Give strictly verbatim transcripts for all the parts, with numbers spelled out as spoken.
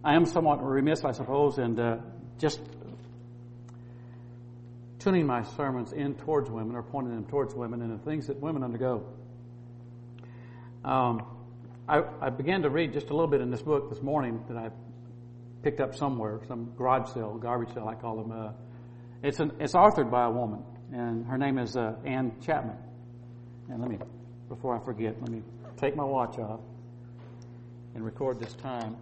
I am somewhat remiss, I suppose, in uh, just tuning my sermons in towards women or pointing them towards women and the things that women undergo. Um, I, I began to read just a little bit in this book this morning that I picked up somewhere, some garage sale, garbage sale, I call them. Uh, it's an, it's authored by a woman, and her name is uh, Ann Chapman. And let me, before I forget, let me take my watch off and record this time.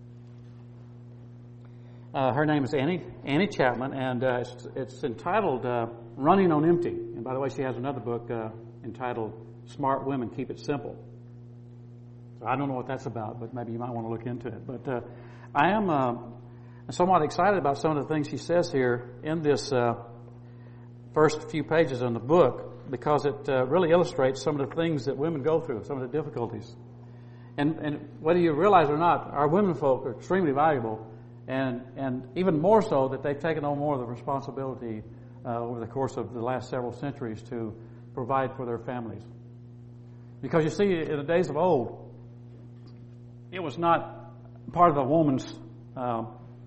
Uh, her name is Annie Annie Chapman, and uh, it's, it's entitled uh, "Running on Empty." And by the way, she has another book uh, entitled "Smart Women Keep It Simple." So I don't know what that's about, but maybe you might want to look into it. But uh, I am uh, somewhat excited about some of the things she says here in this uh, first few pages in the book, because it uh, really illustrates some of the things that women go through, some of the difficulties. And, and whether you realize it or not, our women folk are extremely valuable. And, and even more so that they've taken on more of the responsibility uh, over the course of the last several centuries to provide for their families. Because you see, in the days of old, it was not part of a woman's uh,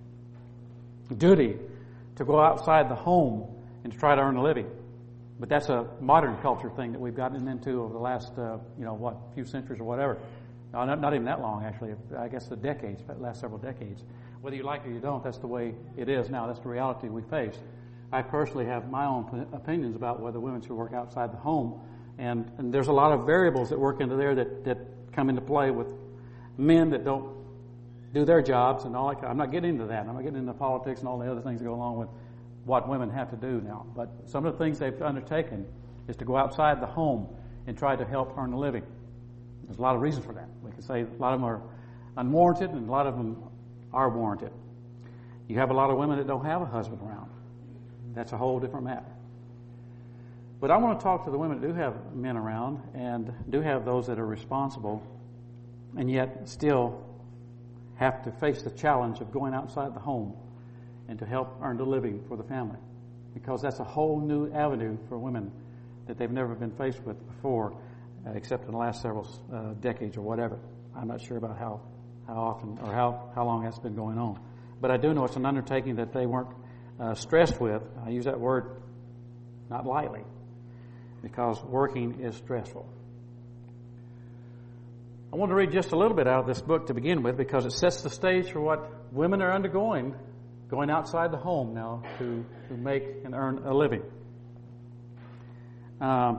duty to go outside the home and to try to earn a living. But that's a modern culture thing that we've gotten into over the last, uh, you know, what, few centuries or whatever. No, not, not even that long, actually. I guess the decades, the last several decades. Whether you like it or you don't, that's the way it is now. That's the reality we face. I personally have my own opinions about whether women should work outside the home. And, and there's a lot of variables that work into there that, that come into play with men that don't do their jobs and all that. I'm not getting into that. I'm not getting into politics and all the other things that go along with what women have to do now. But some of the things they've undertaken is to go outside the home and try to help earn a living. There's a lot of reasons for that. We can say a lot of them are unwarranted and a lot of them are warranted. You have a lot of women that don't have a husband around. That's a whole different matter. But I want to talk to the women that do have men around and do have those that are responsible and yet still have to face the challenge of going outside the home and to help earn a living for the family. Because that's a whole new avenue for women that they've never been faced with before, uh, except in the last several uh, decades or whatever. I'm not sure about how how often or how, how long that's been going on. But I do know it's an undertaking that they weren't uh, stressed with. I use that word not lightly, because working is stressful. I want to read just a little bit out of this book to begin with, because it sets the stage for what women are undergoing, going outside the home now to, to make and earn a living. Um,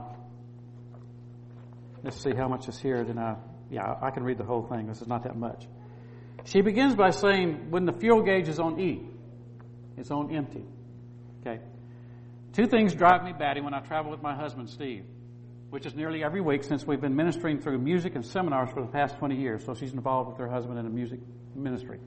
let's see how much is here. Then I, yeah, I can read the whole thing. This is not that much. She begins by saying, when the fuel gauge is on E, it's on empty. Okay. Two things drive me batty when I travel with my husband, Steve, which is nearly every week since we've been ministering through music and seminars for the past twenty years. So she's involved with her husband in a music ministry.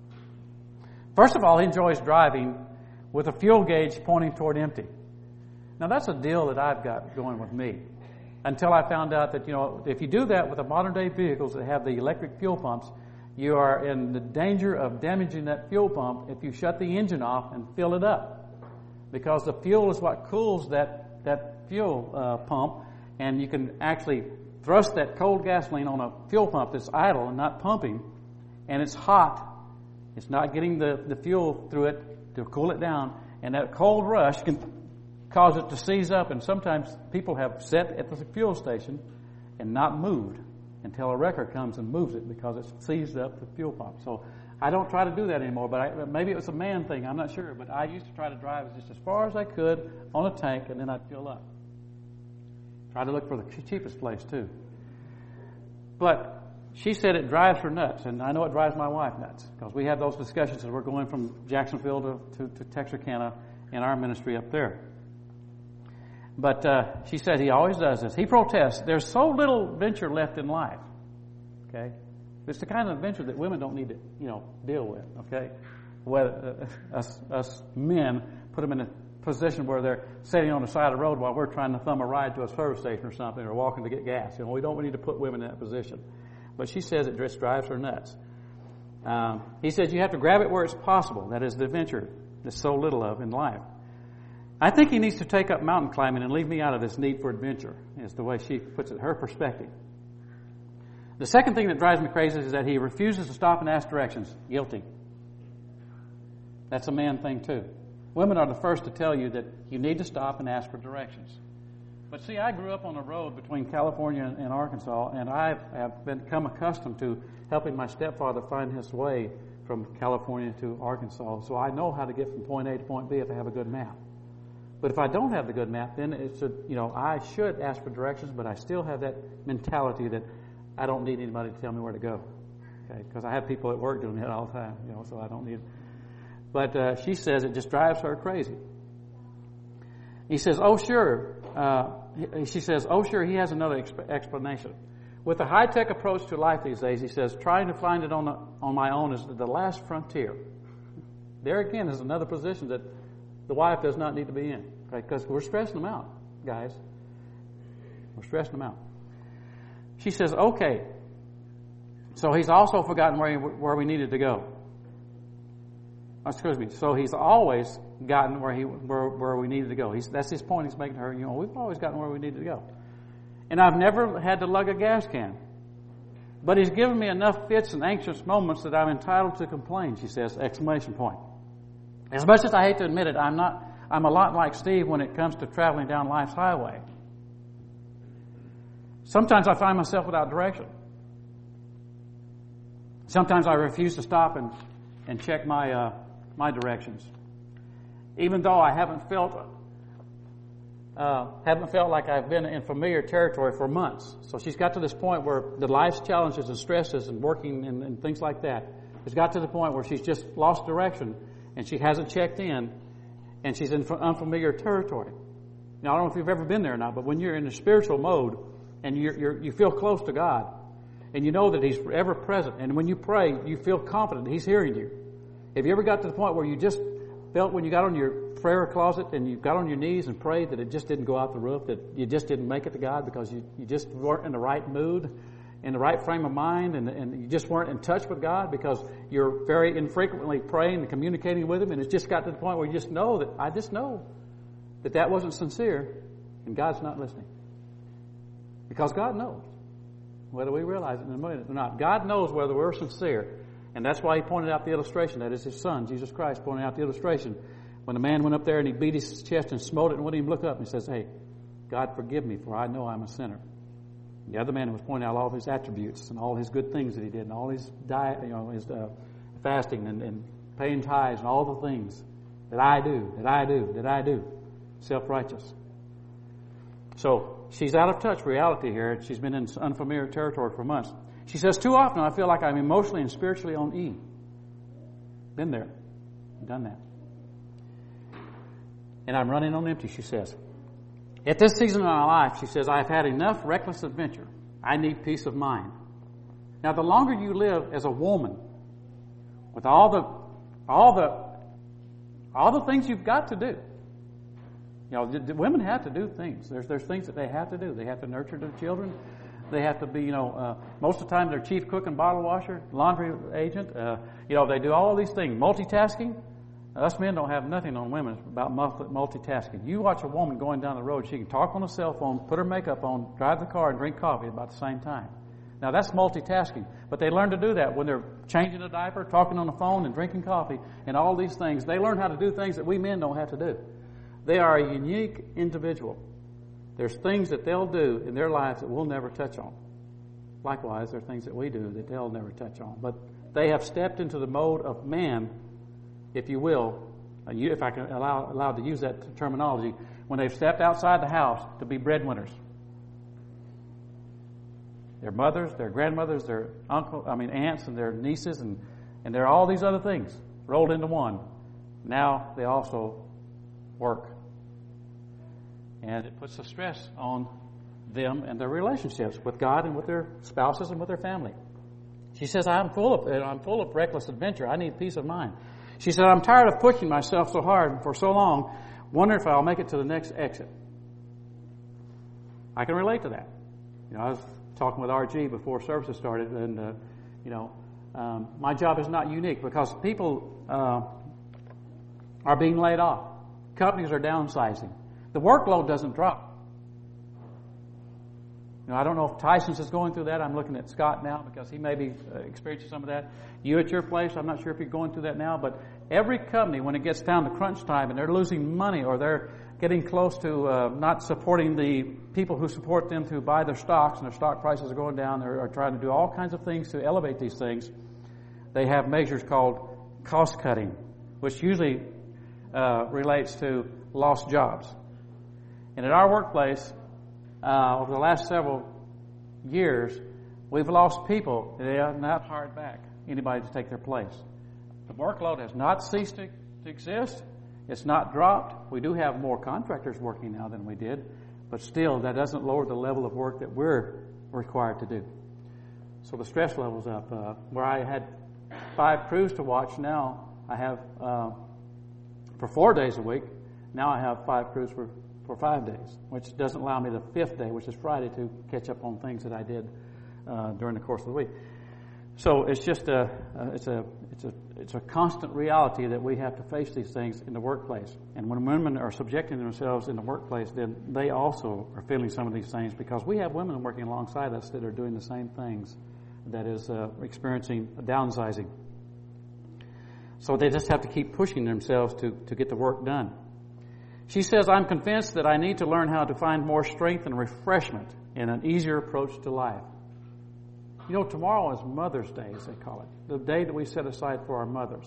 First of all, he enjoys driving with a fuel gauge pointing toward empty. Now, that's a deal that I've got going with me. Until I found out that, you know, if you do that with the modern day vehicles that have the electric fuel pumps, you are in the danger of damaging that fuel pump if you shut the engine off and fill it up. Because the fuel is what cools that, that fuel uh, pump, and you can actually thrust that cold gasoline on a fuel pump that's idle and not pumping, and it's hot. It's not getting the, the fuel through it to cool it down, and that cold rush can cause it to seize up, and sometimes people have sat at the fuel station and not moved until a wrecker comes and moves it because it's seized up the fuel pump. So I don't try to do that anymore, but I, maybe it was a man thing, I'm not sure, but I used to try to drive just as far as I could on a tank, and then I'd fill up. Try to look for the cheapest place too. But she said it drives her nuts, and I know it drives my wife nuts, because we have those discussions as we're going from Jacksonville to, to, to Texarkana in our ministry up there. But uh, she said he always does this. He protests, there's so little adventure left in life. Okay? It's the kind of adventure that women don't need to, you know, deal with. Okay? Whether, uh, us, us men put them in a position where they're sitting on the side of the road while we're trying to thumb a ride to a service station or something, or walking to get gas. You know, we don't need to put women in that position. But she says it just drives her nuts. Um, he says you have to grab it where it's possible. That is the adventure there's so little of in life. I think he needs to take up mountain climbing and leave me out of this need for adventure, is the way she puts it, her perspective. The second thing that drives me crazy is that he refuses to stop and ask directions. Guilty. That's a man thing too. Women are the first to tell you that you need to stop and ask for directions. But see, I grew up on a road between California and Arkansas, and I have become accustomed to helping my stepfather find his way from California to Arkansas. So I know how to get from point A to point B if I have a good map. But if I don't have the good map, then it's a, you know, I should ask for directions, but I still have that mentality that I don't need anybody to tell me where to go. Okay, because I have people at work doing that all the time, you know, so I don't need. But uh, she says it just drives her crazy. He says, "Oh sure," uh, she says, "Oh sure." He has another exp- explanation. With the high-tech approach to life these days, he says, trying to find it on the, on my own is the last frontier. There again is another position that the wife does not need to be in, okay? Because we're stressing them out, guys. We're stressing them out. She says, "Okay." So he's also forgotten where he, where we needed to go. Excuse me. So he's always gotten where he where, where we needed to go. He's, that's his point. He's making to her. You know, we've always gotten where we needed to go. And I've never had to lug a gas can. But he's given me enough fits and anxious moments that I'm entitled to complain, she says, exclamation point. As much as I hate to admit it, I'm not, I'm a lot like Steve when it comes to traveling down life's highway. Sometimes I find myself without direction. Sometimes I refuse to stop and, and check my, uh, my directions. Even though I haven't felt Uh, haven't felt like I've been in familiar territory for months. So she's got to this point where the life's challenges and stresses and working and, and things like that has got to the point where she's just lost direction and she hasn't checked in and she's in unfamiliar territory. Now, I don't know if you've ever been there or not, but when you're in a spiritual mode and you're, you're, you feel close to God and you know that He's ever present, and when you pray, you feel confident He's hearing you. Have you ever got to the point where you just felt when you got on your prayer closet and you got on your knees and prayed that it just didn't go out the roof, that you just didn't make it to God because you, you just weren't in the right mood, in the right frame of mind, and, and you just weren't in touch with God because you're very infrequently praying and communicating with Him, and it's just got to the point where you just know that, I just know that that wasn't sincere and God's not listening. Because God knows, whether we realize it in a minute or not. God knows whether we're sincere. And that's why He pointed out the illustration. That is His Son, Jesus Christ, pointing out the illustration. When the man went up there and he beat his chest and smote it and wouldn't even look up, and he says, "Hey, God forgive me, for I know I'm a sinner." And the other man was pointing out all of his attributes and all his good things that he did, and all his diet, you know, his uh, fasting and, and paying tithes and all the things that I do, that I do, that I do. Self-righteous. So she's out of touch with reality here. She's been in unfamiliar territory for months. She says, "Too often I feel like I'm emotionally and spiritually on E." Been there. Done that. "And I'm running on empty," she says. "At this season of my life," she says, "I've had enough reckless adventure. I need peace of mind." Now, the longer you live as a woman, with all the, all the, all the things you've got to do, you know, the, the women have to do things. There's, there's things that they have to do. They have to nurture their children. They have to be, you know, uh, most of the time they're chief cook and bottle washer, laundry agent. Uh, you know, they do all of these things. Multitasking. Now, us men don't have nothing on women about multitasking. You watch a woman going down the road, she can talk on a cell phone, put her makeup on, drive the car, and drink coffee at about the same time. Now, that's multitasking. But they learn to do that when they're changing a diaper, talking on the phone, and drinking coffee, and all these things. They learn how to do things that we men don't have to do. They are a unique individual. There's things that they'll do in their lives that we'll never touch on. Likewise, there are things that we do that they'll never touch on. But they have stepped into the mode of man, if you will, if I can allow allowed to use that terminology, when they've stepped outside the house to be breadwinners. Their mothers, their grandmothers, their uncle, I mean aunts, and their nieces, and and there are all these other things rolled into one. Now they also work. And it puts a stress on them and their relationships with God and with their spouses and with their family. She says, I'm full of I'm full of reckless adventure. I need peace of mind. She said, I'm tired of pushing myself so hard for so long, wondering if I'll make it to the next exit. I can relate to that. You know, I was talking with R G before services started, and uh, you know, um, my job is not unique because people uh, are being laid off. Companies are downsizing. The workload doesn't drop. You know, I don't know if Tyson's is going through that. I'm looking at Scott now because he may be uh, experiencing some of that. You at your place, I'm not sure if you're going through that now, but every company, when it gets down to crunch time and they're losing money or they're getting close to uh, not supporting the people who support them to buy their stocks and their stock prices are going down, they're, are trying to do all kinds of things to elevate these things, they have measures called cost cutting, which usually uh, relates to lost jobs. And at our workplace, uh, over the last several years, we've lost people. They have not hired back anybody to take their place. The workload has not ceased to, to exist. It's not dropped. We do have more contractors working now than we did, but still that doesn't lower the level of work that we're required to do. So the stress level's up. Uh, where I had five crews to watch, now I have uh, for four days a week. Now I have five crews for, for five days, which doesn't allow me the fifth day, which is Friday, to catch up on things that I did uh, during the course of the week. So it's just a, uh, it's a, it's a, it's a constant reality that we have to face these things in the workplace. And when women are subjecting themselves in the workplace, then they also are feeling some of these things, because we have women working alongside us that are doing the same things, that is uh, experiencing downsizing. So they just have to keep pushing themselves to, to get the work done. She says, I'm convinced that I need to learn how to find more strength and refreshment in an easier approach to life. You know, tomorrow is Mother's Day, as they call it, the day that we set aside for our mothers.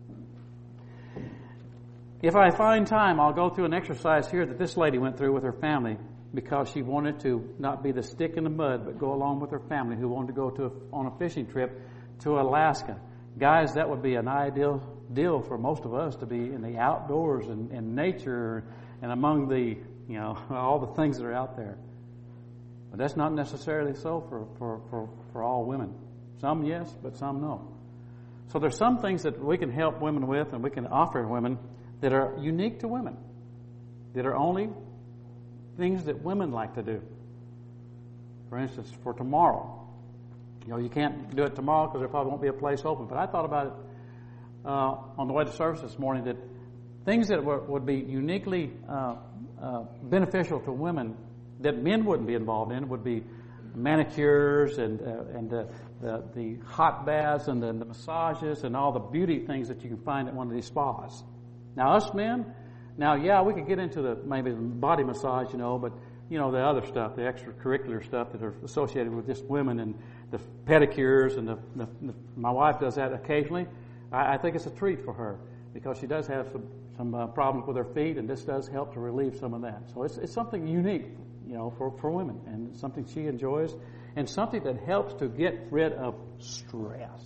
If I find time, I'll go through an exercise here that this lady went through with her family, because she wanted to not be the stick in the mud, but go along with her family who wanted to go to a, on a fishing trip to Alaska. Guys, that would be an ideal deal for most of us, to be in the outdoors and, and nature and among the, you know, all the things that are out there. But that's not necessarily so for, for, for, for all women. Some yes, but some no. So there's some things that we can help women with and we can offer women that are unique to women, that are only things that women like to do. For instance, for tomorrow. You know, you can't do it tomorrow because there probably won't be a place open. But I thought about it uh, on the way to service this morning, that things that were, would be uniquely uh, uh, beneficial to women that men wouldn't be involved in would be manicures and uh, and uh, the the hot baths and the, the massages and all the beauty things that you can find at one of these spas. Now, us men, now yeah, we could get into the maybe the body massage, you know, but you know the other stuff, the extracurricular stuff that are associated with just women, and the pedicures and the, the, the my wife does that occasionally. I, I think it's a treat for her, because she does have some some uh, problems with her feet, and this does help to relieve some of that. So it's it's something unique, you know, for, for women, and it's something she enjoys, and something that helps to get rid of stress.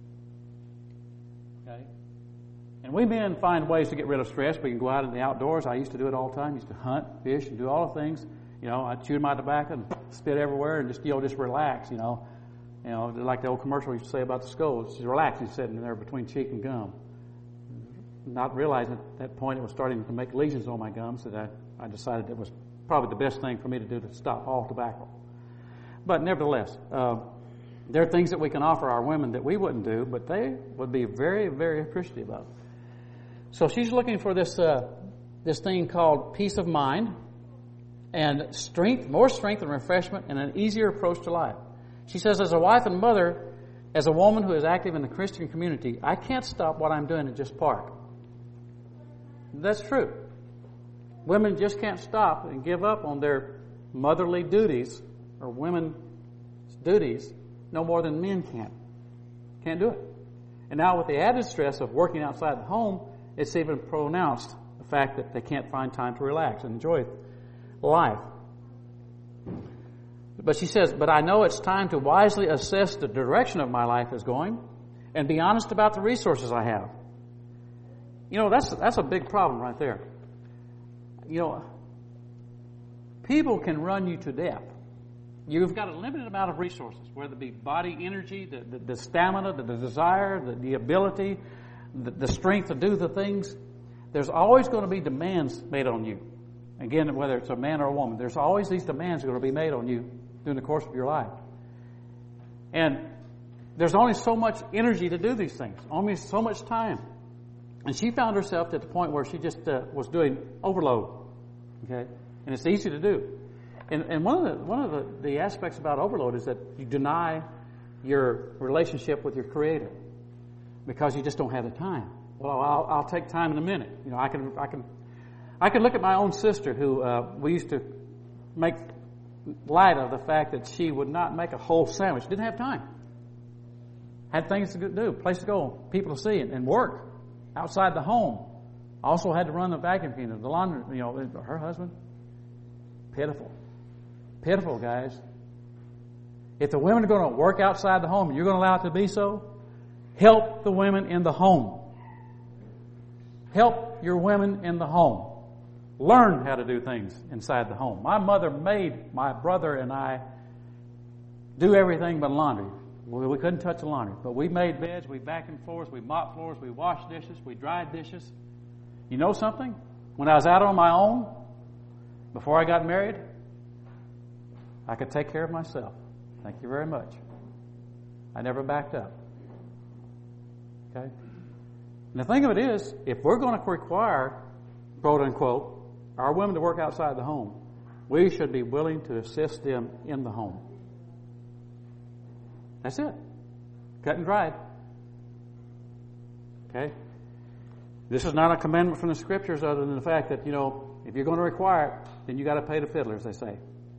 Okay? And we men find ways to get rid of stress. We can go out in the outdoors. I used to do it all the time. I used to hunt, fish, and do all the things. You know, I'd chew my tobacco and spit everywhere and just, you know, just relax, you know. You know, like the old commercial used to say about the skulls. Just relax, he's sitting there between cheek and gum. Not realizing at that point it was starting to make lesions on my gums, that I, I decided it was probably the best thing for me to do to stop all tobacco. But nevertheless, uh, there are things that we can offer our women that we wouldn't do, but they would be very, very appreciative of. So she's looking for this uh, this thing called peace of mind and strength, more strength and refreshment, and an easier approach to life. She says, as a wife and mother, as a woman who is active in the Christian community, I can't stop what I'm doing and just park. That's true. Women just can't stop and give up on their motherly duties or women's duties no more than men can. Can't do it. And now with the added stress of working outside the home, it's even pronounced, the fact that they can't find time to relax and enjoy life. But she says, but I know it's time to wisely assess the direction of my life is going and be honest about the resources I have. You know, that's that's a big problem right there. You know, people can run you to death. You've got a limited amount of resources, whether it be body energy, the, the, the stamina, the, the desire, the, the ability, the, the strength to do the things. There's always going to be demands made on you. Again, whether it's a man or a woman, there's always these demands going to be made on you during the course of your life. And there's only so much energy to do these things, only so much time. And she found herself at the point where she just uh, was doing overload. Okay? And it's easy to do. And, and one of the one of the, the aspects about overload is that you deny your relationship with your Creator because you just don't have the time. Well, I'll, I'll take time in a minute. You know, I can I can I can look at my own sister who uh, we used to make light of the fact that she would not make a whole sandwich. Didn't have time. Had things to do, place to go, people to see, and, and work outside the home. Also had to run the vacuum cleaner, the laundry. You know, her husband. Pitiful, pitiful, guys. If the women are going to work outside the home, and you're going to allow it to be so, help the women in the home. Help your women in the home. Learn how to do things inside the home. My mother made my brother and I do everything but laundry. We couldn't touch the laundry, but we made beds, we vacuumed floors, we mopped floors, we washed dishes, we dried dishes. You know something? When I was out on my own, before I got married, I could take care of myself. Thank you very much. I never backed up. Okay? And the thing of it is, if we're going to require, quote unquote, our women to work outside the home, we should be willing to assist them in the home. That's it. Cut and dried. Okay? This is not a commandment from the Scriptures other than the fact that, you know, if you're going to require it, then you got to pay the fiddler, as they say.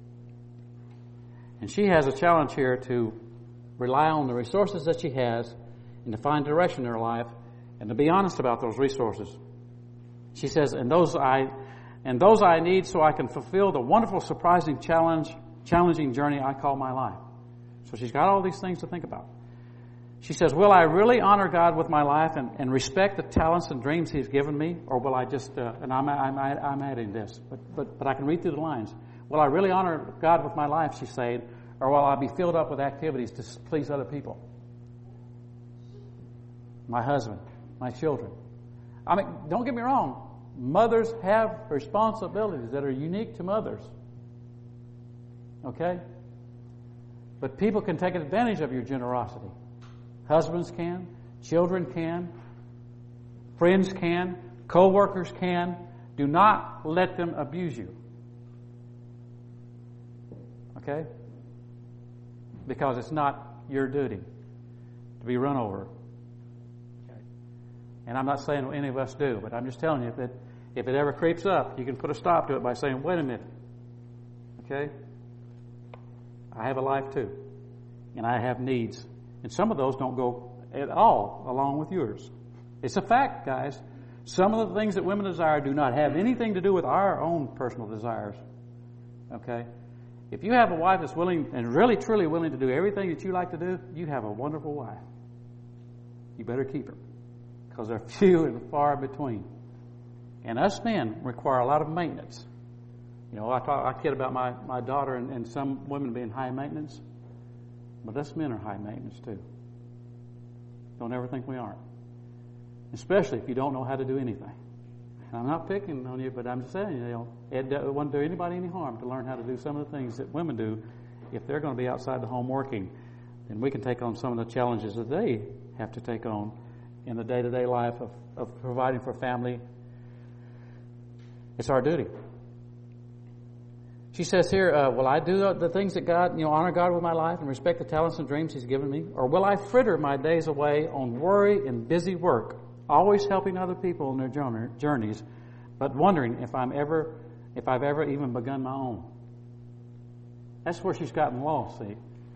And she has a challenge here to rely on the resources that she has and to find direction in her life and to be honest about those resources. She says, and those I and those I need so I can fulfill the wonderful, surprising challenge, challenging journey I call my life. So she's got all these things to think about. She says, will I really honor God with my life and, and respect the talents and dreams He's given me? Or will I just, uh, and I'm, I'm, I'm adding this, but, but, but I can read through the lines. Will I really honor God with my life, she's saying, or will I be filled up with activities to please other people? My husband, my children. I mean, don't get me wrong. Mothers have responsibilities that are unique to mothers. Okay? But people can take advantage of your generosity. Husbands can, children can, friends can, co-workers can. Do not let them abuse you. Okay? Because it's not your duty to be run over. Okay? And I'm not saying any of us do, but I'm just telling you that if it ever creeps up, you can put a stop to it by saying, wait a minute. Okay? I have a life too. And I have needs. And some of those don't go at all along with yours. It's a fact, guys. Some of the things that women desire do not have anything to do with our own personal desires. Okay? If you have a wife that's willing and really truly willing to do everything that you like to do, you have a wonderful wife. You better keep her. Because they're few and far between. And us men require a lot of maintenance. You know, I talk, I kid about my, my daughter and, and some women being high maintenance. But us men are high maintenance too. Don't ever think we aren't. Especially if you don't know how to do anything. And I'm not picking on you, but I'm just saying, you know, it wouldn't do anybody any harm to learn how to do some of the things that women do. If they're going to be outside the home working, then we can take on some of the challenges that they have to take on in the day-to-day life of, of providing for family. It's our duty. She says here, uh, will I do the things that God, you know, honor God with my life and respect the talents and dreams He's given me? Or will I fritter my days away on worry and busy work, always helping other people in their journeys, but wondering if I'm ever, if I've ever even begun my own? That's where she's gotten lost, see.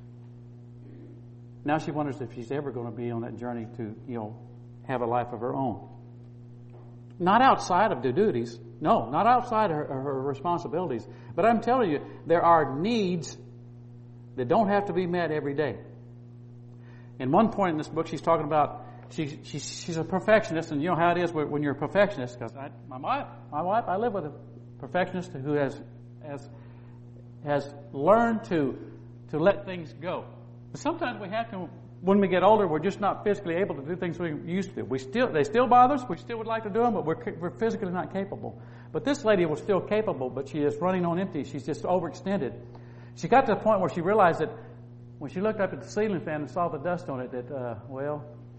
Now she wonders if she's ever going to be on that journey to, you know, have a life of her own. Not outside of the duties. No, not outside her, her responsibilities. But I'm telling you, there are needs that don't have to be met every day. In one point in this book, she's talking about she, she she's a perfectionist, and you know how it is when you're a perfectionist. Because my wife, my wife, I live with a perfectionist who has has has learned to to let things go. But sometimes we have to. When we get older, we're just not physically able to do things we used to do. We still, they still bother us. We still would like to do them, but we're, we're physically not capable. But this lady was still capable, but she is running on empty. She's just overextended. She got to the point where she realized that when she looked up at the ceiling fan and saw the dust on it, that, uh, well,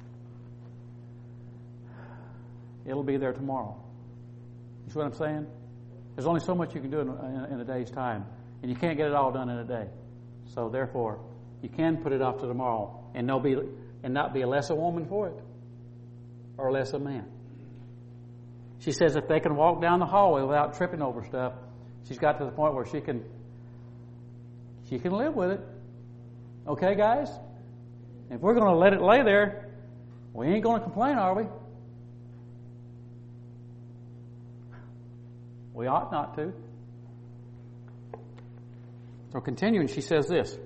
it'll be there tomorrow. You see what I'm saying? There's only so much you can do in, in, in a day's time. And you can't get it all done in a day. So therefore, you can put it off to tomorrow and no be and not be a less a woman for it. Or less a man. She says if they can walk down the hallway without tripping over stuff, she's got to the point where she can she can live with it. Okay, guys? If we're going to let it lay there, we ain't going to complain, are we? We ought not to. So continuing, she says this.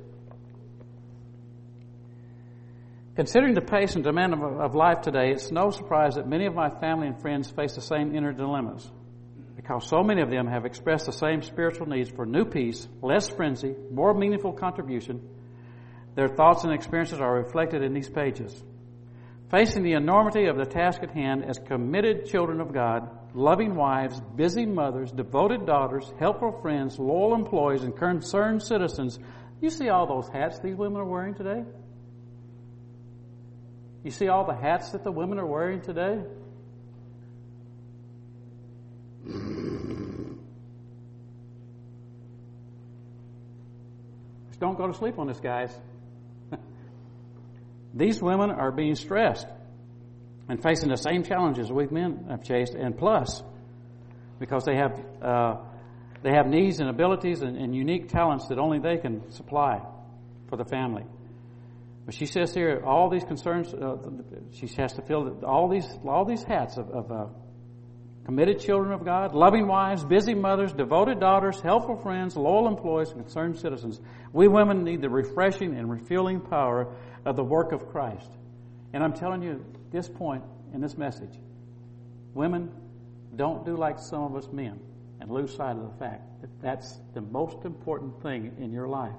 Considering the pace and demand of, of life today, it's no surprise that many of my family and friends face the same inner dilemmas, because so many of them have expressed the same spiritual needs for new peace, less frenzy, more meaningful contribution. Their thoughts and experiences are reflected in these pages. Facing the enormity of the task at hand as committed children of God, loving wives, busy mothers, devoted daughters, helpful friends, loyal employees, and concerned citizens, you see all those hats these women are wearing today? You see all the hats that the women are wearing today? Just don't go to sleep on this, guys. These women are being stressed and facing the same challenges we men have faced, and plus, because they have uh, they have needs and abilities and, and unique talents that only they can supply for the family. But she says here, all these concerns, uh, she has to fill all these all these hats of, of uh, committed children of God, loving wives, busy mothers, devoted daughters, helpful friends, loyal employees, and concerned citizens. We women need the refreshing and refueling power of the work of Christ. And I'm telling you at this point in this message, women, don't do like some of us men and lose sight of the fact that that's the most important thing in your life,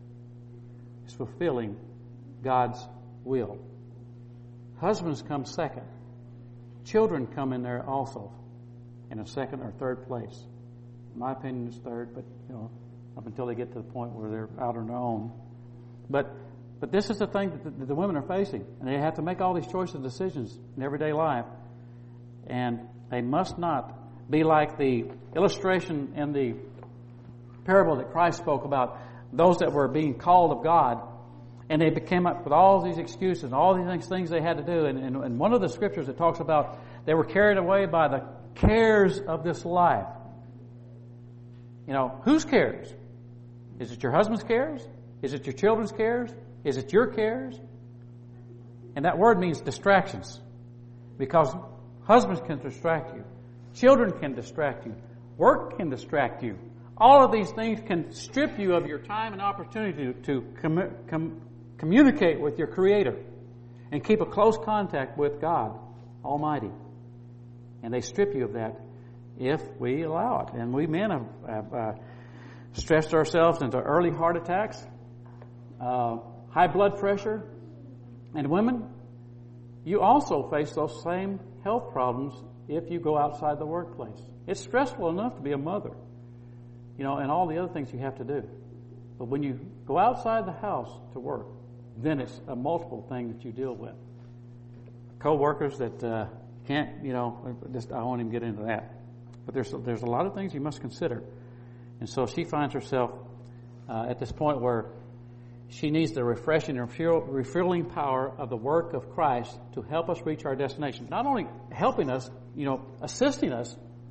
is fulfilling God's will. Husbands come second. Children come in there also in a second or third place. In my opinion, it's third, but you know, up until they get to the point where they're out on their own. But but this is the thing that the, that the women are facing, and they have to make all these choices and decisions in everyday life, and they must not be like the illustration in the parable that Christ spoke about, those that were being called of God. And they came up with all these excuses and all these things they had to do. And, and, and one of the scriptures that talks about they were carried away by the cares of this life. You know, whose cares? Is it your husband's cares? Is it your children's cares? Is it your cares? And that word means distractions. Because husbands can distract you. Children can distract you. Work can distract you. All of these things can strip you of your time and opportunity to, to com- com- communicate with your Creator and keep a close contact with God Almighty. And they strip you of that if we allow it. And we men have, have uh, stressed ourselves into early heart attacks, uh, high blood pressure, and women, you also face those same health problems if you go outside the workplace. It's stressful enough to be a mother, you know, and all the other things you have to do. But when you go outside the house to work, then it's a multiple thing that you deal with. Co-workers that uh, can't, you know, just I won't even get into that. But there's there's a lot of things you must consider. And so she finds herself uh, at this point where she needs the refreshing and refueling power of the work of Christ to help us reach our destination. Not only helping us, you know, assisting us,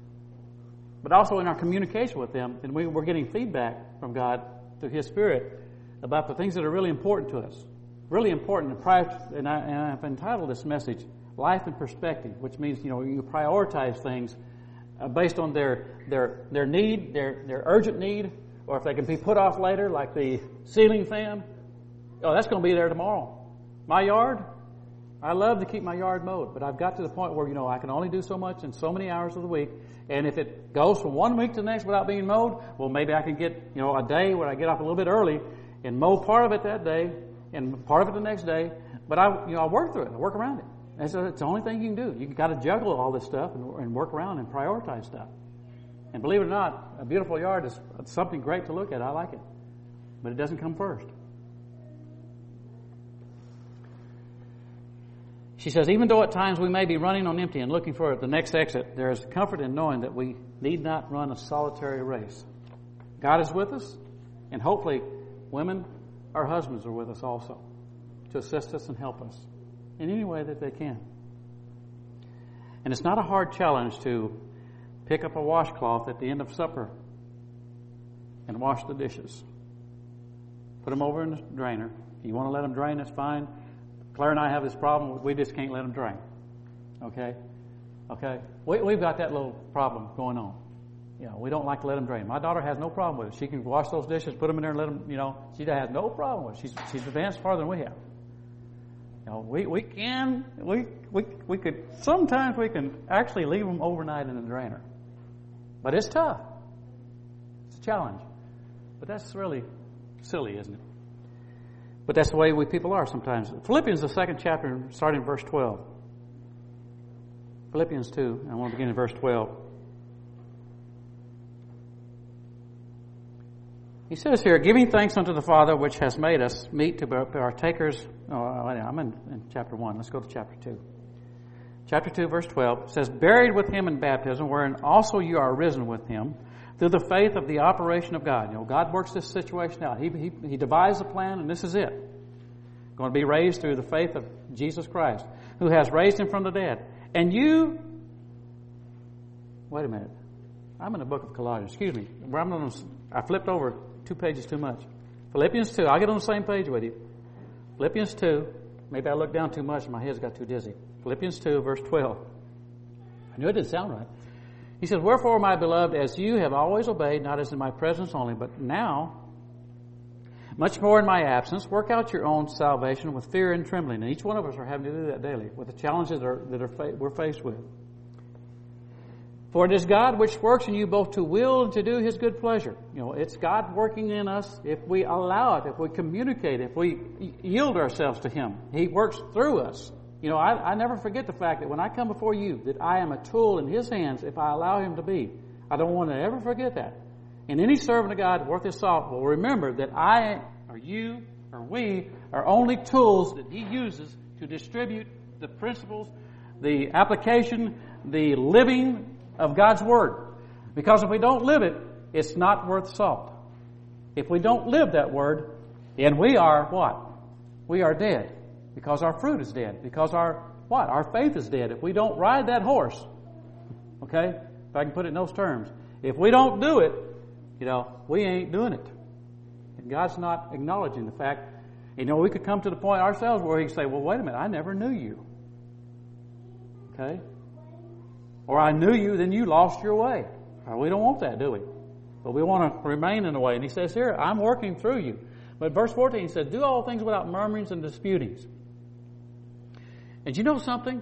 but also in our communication with them. And we, we're getting feedback from God through His Spirit about the things that are really important to us. Really important. And, I, and I've entitled this message, Life in Perspective, which means, you know, you prioritize things uh, based on their their their need, their their urgent need, or if they can be put off later, like the ceiling fan. Oh, that's going to be there tomorrow. My yard, I love to keep my yard mowed, but I've got to the point where, you know, I can only do so much in so many hours of the week. And if it goes from one week to the next without being mowed, well, maybe I can get, you know, a day where I get off a little bit early and mow part of it that day and part of it the next day. But I, you know, I work through it. I work around it. That's it's the only thing you can do. You got to juggle all this stuff and, and work around and prioritize stuff. And believe it or not, a beautiful yard is something great to look at. I like it. But it doesn't come first. She says, even though at times we may be running on empty and looking for the next exit, there is comfort in knowing that we need not run a solitary race. God is with us. And hopefully, women, our husbands are with us also to assist us and help us in any way that they can. And it's not a hard challenge to pick up a washcloth at the end of supper and wash the dishes. Put them over in the drainer. If you want to let them drain, that's fine. Claire and I have this problem. We just can't let them drain. Okay? Okay? We, we've got that little problem going on. You know, we don't like to let them drain. My daughter has no problem with it. She can wash those dishes, put them in there and let them, you know, she has no problem with it. She's, she's advanced farther than we have. You know, we, we can, we, we, we could, sometimes we can actually leave them overnight in the drainer. But it's tough. It's a challenge. But that's really silly, isn't it? But that's the way we people are sometimes. Philippians, the second chapter, starting in verse twelve. Philippians two, I want to begin in verse twelve. He says here, giving thanks unto the Father which has made us meet to be partakers. Oh, I'm in, in chapter one. Let's go to chapter two. Chapter two, verse twelve. It says, buried with him in baptism, wherein also you are risen with him, through the faith of the operation of God. You know, God works this situation out. He, he, he devised a plan, and this is it. Going to be raised through the faith of Jesus Christ, who has raised him from the dead. And you, wait a minute. I'm in the book of Colossians. Excuse me. I'm on, I flipped over two pages too much. Philippians two. I'll get on the same page with you. Philippians two. Maybe I looked down too much and my head's got too dizzy. Philippians two, verse twelve. I knew it didn't sound right. He says, wherefore, my beloved, as you have always obeyed, not as in my presence only, but now, much more in my absence, work out your own salvation with fear and trembling. And each one of us are having to do that daily with the challenges that, are, that are fa- we're faced with. For it is God which works in you both to will and to do His good pleasure. You know, it's God working in us if we allow it, if we communicate, if we yield ourselves to Him. He works through us. You know, I, I never forget the fact that when I come before you, that I am a tool in His hands if I allow Him to be. I don't want to ever forget that. And any servant of God worth his salt will remember that I, or you, or we, are only tools that He uses to distribute the principles, the application, the living of God's Word. Because if we don't live it, it's not worth salt. If we don't live that Word, then we are what? We are dead. Because our fruit is dead. Because our, what? Our faith is dead. If we don't ride that horse, okay, if I can put it in those terms, if we don't do it, you know, we ain't doing it. And God's not acknowledging the fact, you know, we could come to the point ourselves where He could say, well, wait a minute, I never knew you. Okay? Or I knew you, then you lost your way. Or we don't want that, do we? But we want to remain in the way. And He says here, I'm working through you. But verse fourteen, He says, do all things without murmurings and disputings. And you know something?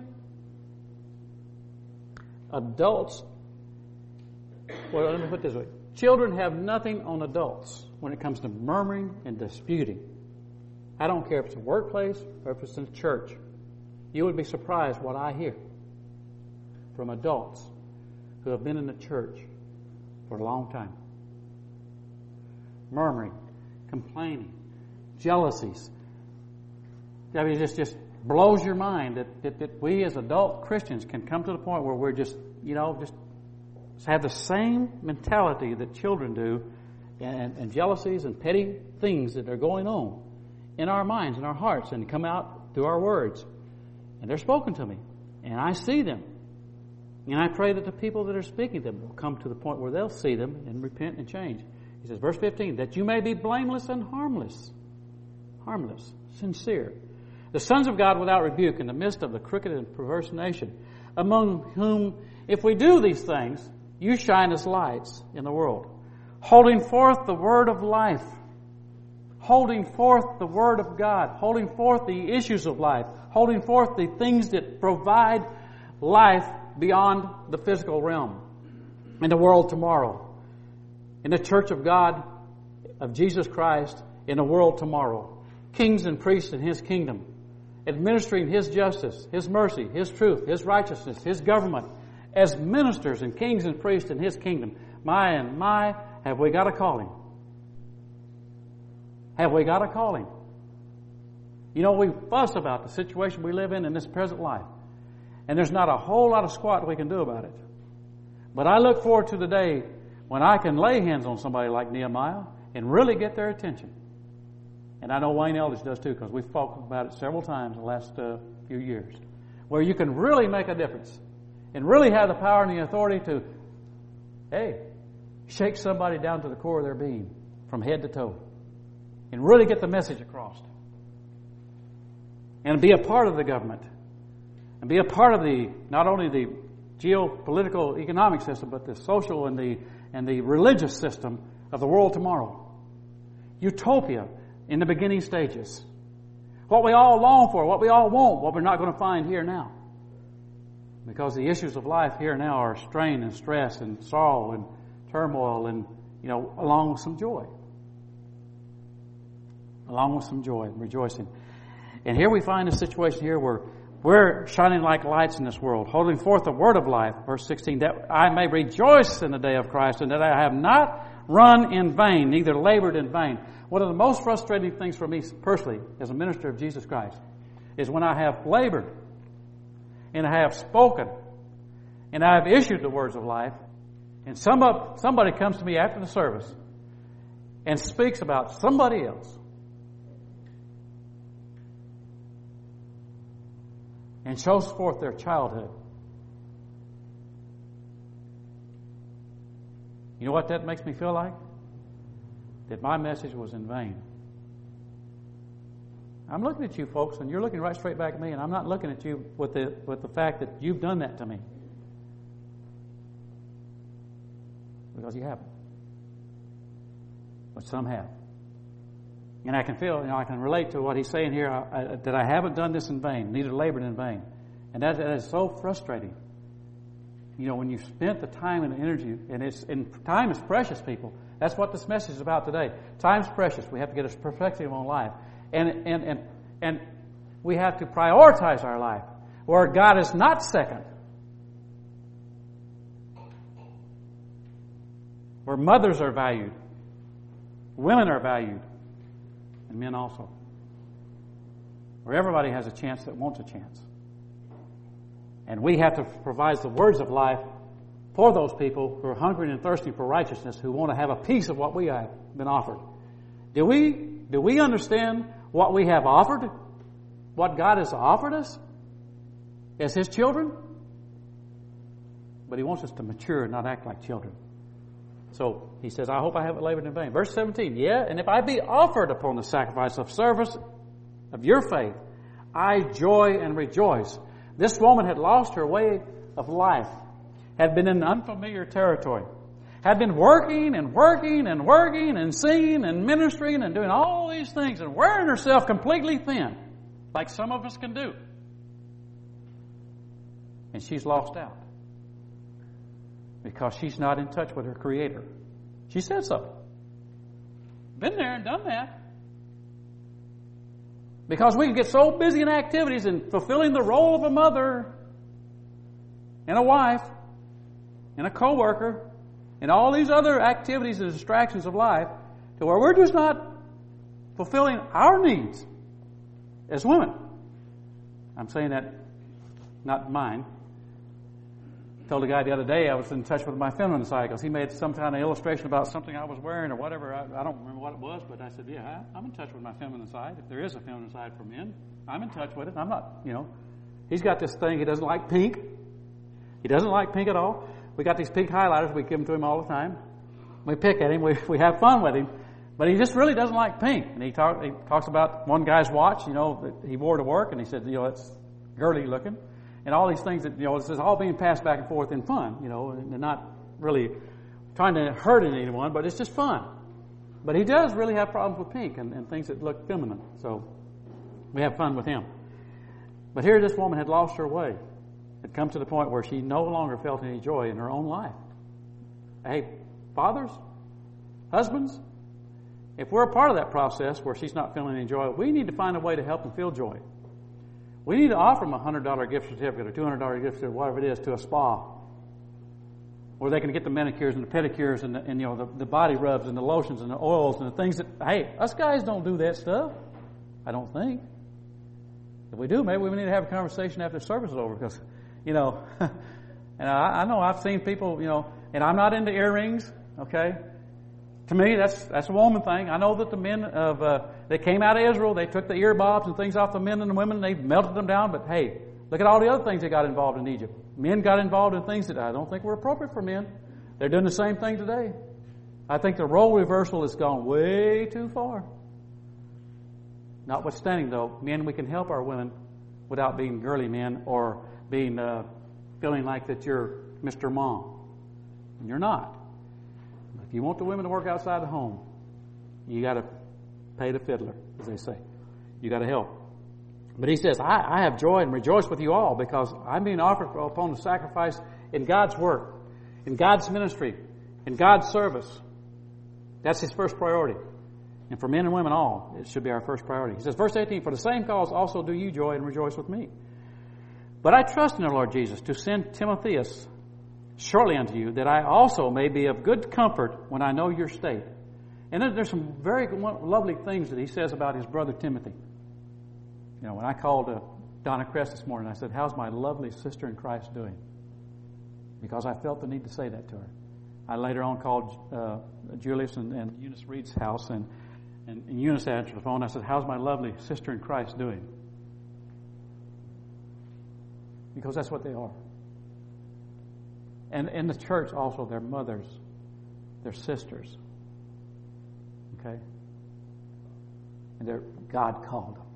Adults, well, let me put it this way. Children have nothing on adults when it comes to murmuring and disputing. I don't care if it's a workplace or if it's in a church. You would be surprised what I hear from adults who have been in the church for a long time. Murmuring, complaining, jealousies. I mean, it just, just blows your mind that, that, that we as adult Christians can come to the point where we're just, you know, just have the same mentality that children do, and, and jealousies and petty things that are going on in our minds and our hearts and come out through our words. And they're spoken to me. And I see them. And I pray that the people that are speaking to them will come to the point where they'll see them and repent and change. He says, verse fifteen, that you may be blameless and harmless. Harmless, sincere. The sons of God without rebuke in the midst of the crooked and perverse nation, among whom, if we do these things, you shine as lights in the world, holding forth the word of life, holding forth the word of God, holding forth the issues of life, holding forth the things that provide life beyond the physical realm, in the world tomorrow, in the church of God, of Jesus Christ, in the world tomorrow, kings and priests in His kingdom, administering His justice, His mercy, His truth, His righteousness, His government, as ministers and kings and priests in His kingdom. My and my, have we got a calling? Have we got a calling? You know, we fuss about the situation we live in in this present life. And there's not a whole lot of squat we can do about it. But I look forward to the day when I can lay hands on somebody like Nehemiah and really get their attention. And I know Wayne Eldridge does too, because we've talked about it several times in the last uh, few years, where you can really make a difference and really have the power and the authority to, hey, shake somebody down to the core of their being from head to toe and really get the message across and be a part of the government and be a part of the, not only the geopolitical economic system, but the social and the and the religious system of the world tomorrow. Utopia in the beginning stages. What we all long for, what we all want, what we're not going to find here now. Because the issues of life here now are strain and stress and sorrow and turmoil and, you know, along with some joy. Along with some joy and rejoicing. And here we find a situation here where we're shining like lights in this world, holding forth the word of life, verse sixteen, that I may rejoice in the day of Christ, and that I have not run in vain, neither labored in vain. One of the most frustrating things for me personally, as a minister of Jesus Christ, is when I have labored, and I have spoken, and I have issued the words of life, and some of, somebody comes to me after the service and speaks about somebody else. And shows forth their childhood. You know what that makes me feel like? That my message was in vain. I'm looking at you folks, and you're looking right straight back at me, and I'm not looking at you with the with the fact that you've done that to me. Because you haven't. But some have. And I can feel, you know, I can relate to what he's saying here, I, I, that I haven't done this in vain, neither labored in vain. And that, that is so frustrating. You know, when you've spent the time and the energy, and it's and time is precious, people. That's what this message is about today. Time's precious. We have to get a perspective on life. And, and, and, and we have to prioritize our life, where God is not second. Where mothers are valued. Women are valued. And men also. Where everybody has a chance that wants a chance. And we have to provide the words of life for those people who are hungry and thirsty for righteousness, who want to have a piece of what we have been offered. Do we, do we understand what we have offered? What God has offered us as His children? But He wants us to mature and not act like children. So he says, I hope I haven't labored in vain. Verse seventeen, yeah, and if I be offered upon the sacrifice of service of your faith, I joy and rejoice. This woman had lost her way of life, had been in unfamiliar territory, had been working and working and working and singing and ministering and doing all these things and wearing herself completely thin, like some of us can do. And she's lost out. Because she's not in touch with her Creator. She said so. Been there and done that. Because we can get so busy in activities and fulfilling the role of a mother and a wife and a co-worker and all these other activities and distractions of life to where we're just not fulfilling our needs as women. I'm saying that not mine. I told a guy the other day I was in touch with my feminine side because he made some kind of illustration about something I was wearing or whatever. I, I don't remember what it was, but I said, yeah, I, I'm in touch with my feminine side. If there is a feminine side for men, I'm in touch with it. I'm not, you know. He's got this thing. He doesn't like pink. He doesn't like pink at all. We got these pink highlighters. We give them to him all the time. We pick at him. We, we have fun with him. But he just really doesn't like pink. And he, talk, he talks about one guy's watch, you know, that he wore to work, and he said, you know, it's girly looking. And all these things that, you know, it's all being passed back and forth in fun, you know, and not really trying to hurt anyone, but it's just fun. But he does really have problems with pink and, and things that look feminine. So we have fun with him. But here this woman had lost her way. Had come to the point where she no longer felt any joy in her own life. Hey, fathers, husbands, if we're a part of that process where she's not feeling any joy, we need to find a way to help them feel joy. We need to offer them a one hundred dollars gift certificate or two hundred dollars gift certificate, whatever it is, to a spa. Where they can get the manicures and the pedicures and, the, and you know, the, the body rubs and the lotions and the oils and the things that, hey, us guys don't do that stuff. I don't think. If we do, maybe we need to have a conversation after the service is over because, you know, and I, I know I've seen people, you know, and I'm not into earrings, okay? To me, that's that's a woman thing. I know that the men of uh, that came out of Israel, they took the ear bobs and things off the men and the women, and they melted them down. But hey, look at all the other things that got involved in Egypt. Men got involved in things that I don't think were appropriate for men. They're doing the same thing today. I think the role reversal has gone way too far. Notwithstanding, though, men, we can help our women without being girly men or being uh, feeling like that you're Mister Mom. And you're not. If you want the women to work outside the home, you got to pay the fiddler, as they say. You got to help. But he says, I, I have joy and rejoice with you all because I'm being offered upon the sacrifice in God's work, in God's ministry, in God's service. That's his first priority. And for men and women all, it should be our first priority. He says, verse eighteen, for the same cause also do you joy and rejoice with me. But I trust in the Lord Jesus to send Timotheus shortly unto you, that I also may be of good comfort when I know your state. And then there's some very lovely things that he says about his brother Timothy. You know, when I called uh, Donna Crest this morning, I said, how's my lovely sister in Christ doing? Because I felt the need to say that to her. I later on called uh, Julius and, and Eunice Reed's house, and, and, and Eunice answered the phone. I said, how's my lovely sister in Christ doing? Because that's what they are. And in the church also, their mothers, their sisters. Okay? And they're, God called them.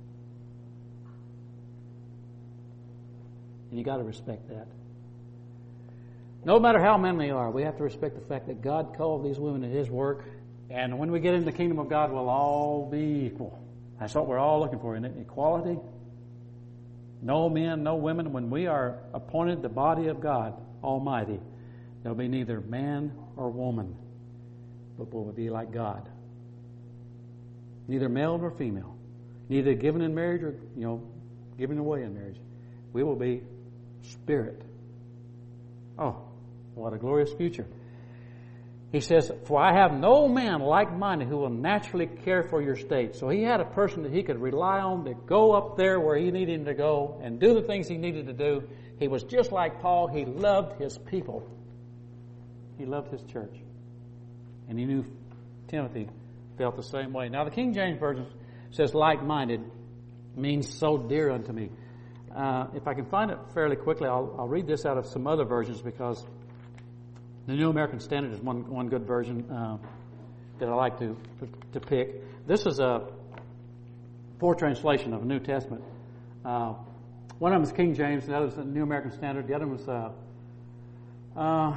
And you got to respect that. No matter how men they are, we have to respect the fact that God called these women to His work. And when we get into the kingdom of God, we'll all be equal. That's what we're all looking for, isn't it? Equality. No men, no women. When we are appointed the body of God Almighty, there'll be neither man or woman, but we'll be like God. Neither male nor female. Neither given in marriage or, you know, given away in marriage. We will be spirit. Oh, what a glorious future. He says, for I have no man like-minded who will naturally care for your state. So he had a person that he could rely on to go up there where he needed to go and do the things he needed to do. He was just like Paul. He loved his people. He loved his church. And he knew Timothy felt the same way. Now the King James Version says like-minded means so dear unto me. Uh, if I can find it fairly quickly, I'll, I'll read this out of some other versions because the New American Standard is one one good version uh, that I like to to pick. This is a poor translation of the New Testament. Uh, one of them is King James, and the other is the New American Standard. The other one is uh, uh,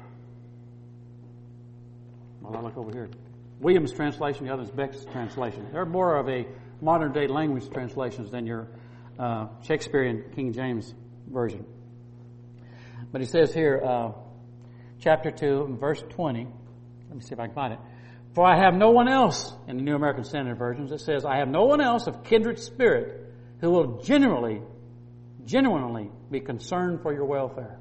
well, I look over here. Williams' translation. The other is Beck's translation. They're more of a modern day language translations than your uh, Shakespearean King James version. But he says here. Uh, Chapter two, and verse twenty. Let me see if I can find it. For I have no one else, in the New American Standard Versions, it says, I have no one else of kindred spirit who will genuinely, genuinely be concerned for your welfare.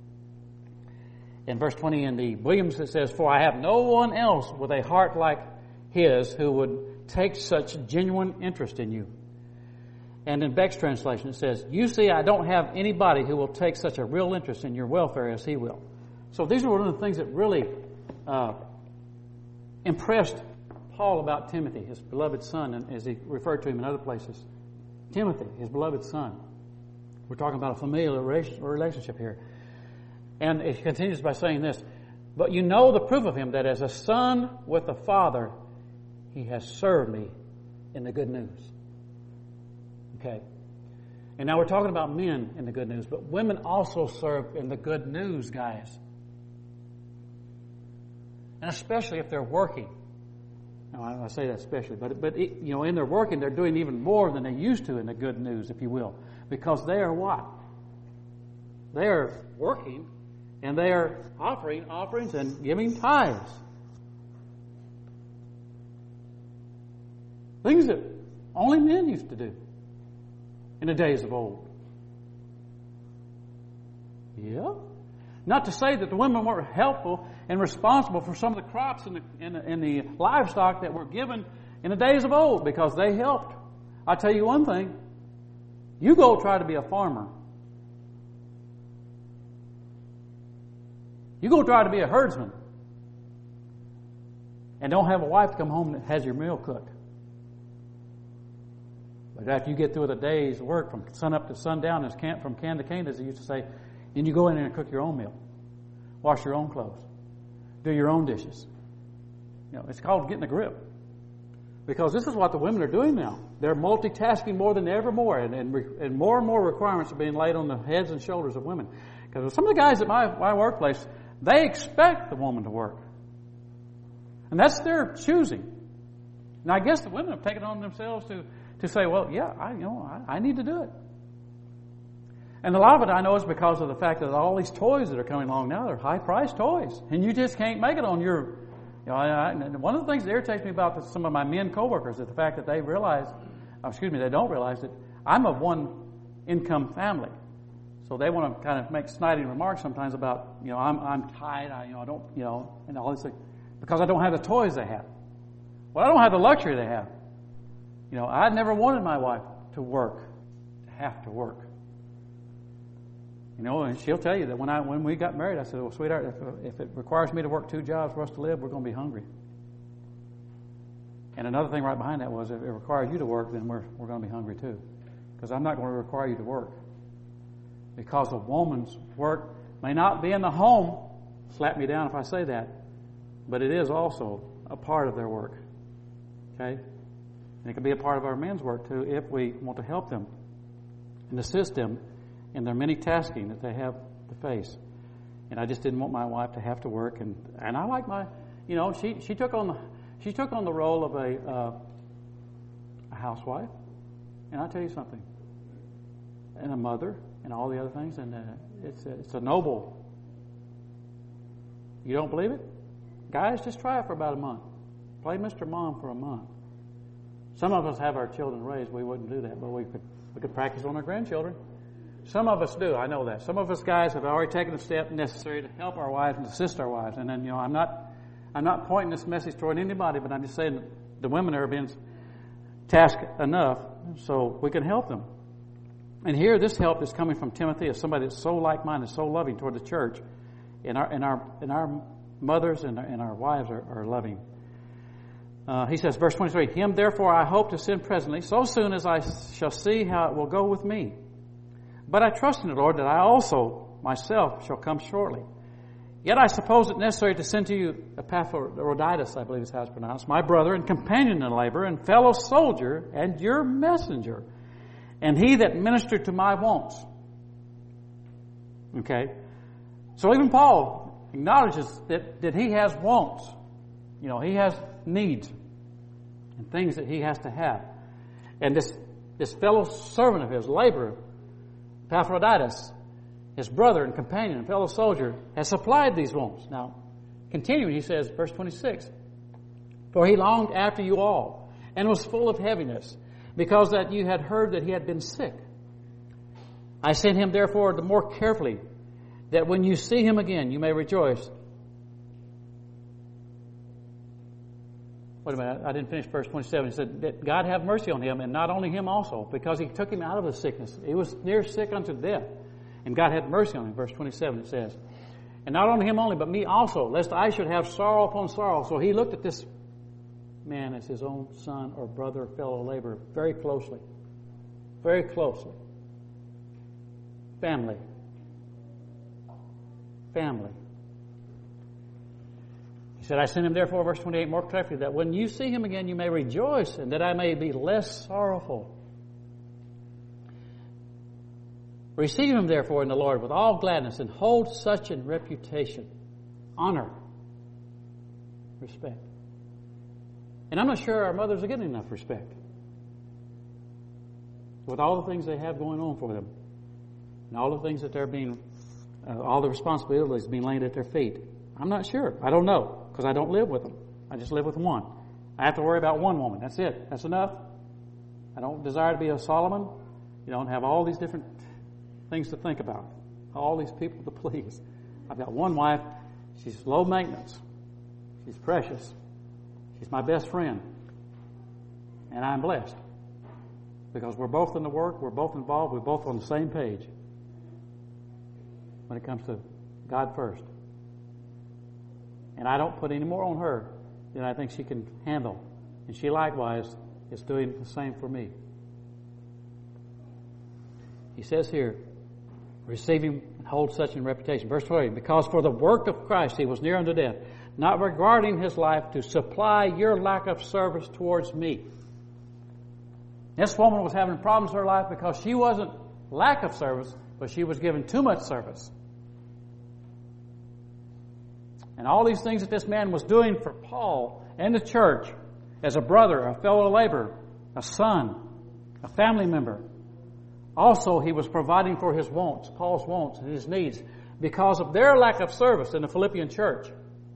In verse twenty in the Williams, it says, for I have no one else with a heart like his who would take such genuine interest in you. And in Beck's translation, it says, you see, I don't have anybody who will take such a real interest in your welfare as he will. So these are one of the things that really uh, impressed Paul about Timothy, his beloved son, and as he referred to him in other places. Timothy, his beloved son. We're talking about a familial relationship here. And it continues by saying this, but you know the proof of him, that as a son with a father, he has served me in the good news. Okay. And now we're talking about men in the good news, but women also serve in the good news, guys. And especially if they're working. Now, I say that especially, but but it, you know, in their working, they're doing even more than they used to in the good news, if you will, because they are what? They are working, and they are offering offerings and giving tithes. Things that only men used to do in the days of old. Yeah. Not to say that the women weren't helpful and responsible for some of the crops and the, and the, and the livestock that were given in the days of old, because they helped. I'll tell you one thing. You go try to be a farmer. You go try to be a herdsman. and don't have a wife to come home that has your meal cooked. But after you get through the day's work from sun up to sundown, as can, from can to cane, as they used to say, then you go in there and cook your own meal, wash your own clothes, do your own dishes. You know, it's called getting a grip. Because this is what the women are doing now. They're multitasking more than ever more, and, and, and more and more requirements are being laid on the heads and shoulders of women. Because some of the guys at my, my workplace, they expect the woman to work. And that's their choosing. And I guess the women have taken it on themselves to, to say, well, yeah, I, you know, I, I need to do it. And a lot of it I know is because of the fact that all these toys that are coming along now, they're high-priced toys. And you just can't make it on your... You know, I, I, one of the things that irritates me about the, some of my men coworkers is the fact that they realize, oh, excuse me, they don't realize that I'm of one income family. So they want to kind of make sniding remarks sometimes about, you know, I'm I'm tight, I, you know, I don't, you know, and all this thing, because I don't have the toys they have. Well, I don't have the luxury they have. You know, I never wanted my wife to work, to have to work. You know, and she'll tell you that when I when we got married, I said, well, sweetheart, if, if it requires me to work two jobs for us to live, we're going to be hungry. And another thing right behind that was, if it requires you to work, then we're we're going to be hungry too. Because I'm not going to require you to work. Because a woman's work may not be in the home, slap me down if I say that, but it is also a part of their work. Okay? And it can be a part of our men's work too if we want to help them and assist them in their many tasking that they have to face. And I just didn't want my wife to have to work, and and I like my, you know, she she took on the she took on the role of a uh, a housewife, and I'll tell you something, and a mother, and all the other things, and uh, it's a, it's a noble. You don't believe it? Guys, just try it for about a month. Play Mister Mom for a month. Some of us have our children raised. We wouldn't do that, but we could we could practice on our grandchildren. Some of us do, I know that. Some of us guys have already taken the step necessary to help our wives and assist our wives. And then, you know, I'm not I'm not pointing this message toward anybody, but I'm just saying that the women are being tasked enough so we can help them. And here, this help is coming from Timothy, as somebody that's so like-minded, so loving toward the church. And our and our and our mothers and our, and our wives are, are loving. Uh, he says, verse twenty-three, Him therefore I hope to send presently, so soon as I shall see how it will go with me. But I trust in the Lord that I also myself shall come shortly. Yet I suppose it necessary to send to you Epaphroditus, I believe is how it's pronounced, my brother and companion in labor and fellow soldier and your messenger, and he that ministered to my wants. Okay? So even Paul acknowledges that, that he has wants. You know, he has needs and things that he has to have. And this, this fellow servant of his, laborer, Epaphroditus, his brother and companion and fellow soldier, has supplied these wants. Now, continuing, he says, verse twenty-six, For he longed after you all, and was full of heaviness, because that you had heard that he had been sick. I sent him therefore the more carefully, that when you see him again, you may rejoice. Wait a minute, I didn't finish verse twenty-seven. He said that God have mercy on him, and not only him also, because he took him out of the sickness. He was near sick unto death, and God had mercy on him. Verse twenty-seven it says, And not only him only, but me also, lest I should have sorrow upon sorrow. So he looked at this man as his own son or brother, fellow laborer, very closely. Very closely. Family. Family. He said, I sent him therefore, verse twenty-eight, more carefully, that when you see him again, you may rejoice, and that I may be less sorrowful. Receive him therefore in the Lord with all gladness, and hold such in reputation, honor, respect. And I'm not sure our mothers are getting enough respect with all the things they have going on for them, and all the things that they're being, uh, all the responsibilities being laid at their feet. I'm not sure. I don't know, because I don't live with them. I just live with one. I have to worry about one woman. That's it. That's enough. I don't desire to be a Solomon. You don't have all these different things to think about. All these people to please. I've got one wife. She's low maintenance. She's precious. She's my best friend. And I'm blessed. Because we're both in the work. We're both involved. We're both on the same page. When it comes to God first. And I don't put any more on her than I think she can handle. And she likewise is doing the same for me. He says here, receive him and hold such in reputation. Verse twenty, because for the work of Christ he was near unto death, not regarding his life to supply your lack of service towards me. This woman was having problems in her life because she wasn't lack of service, but she was giving too much service. And all these things that this man was doing for Paul and the church, as a brother, a fellow laborer, a son, a family member. Also, he was providing for his wants, Paul's wants and his needs, because of their lack of service in the Philippian church.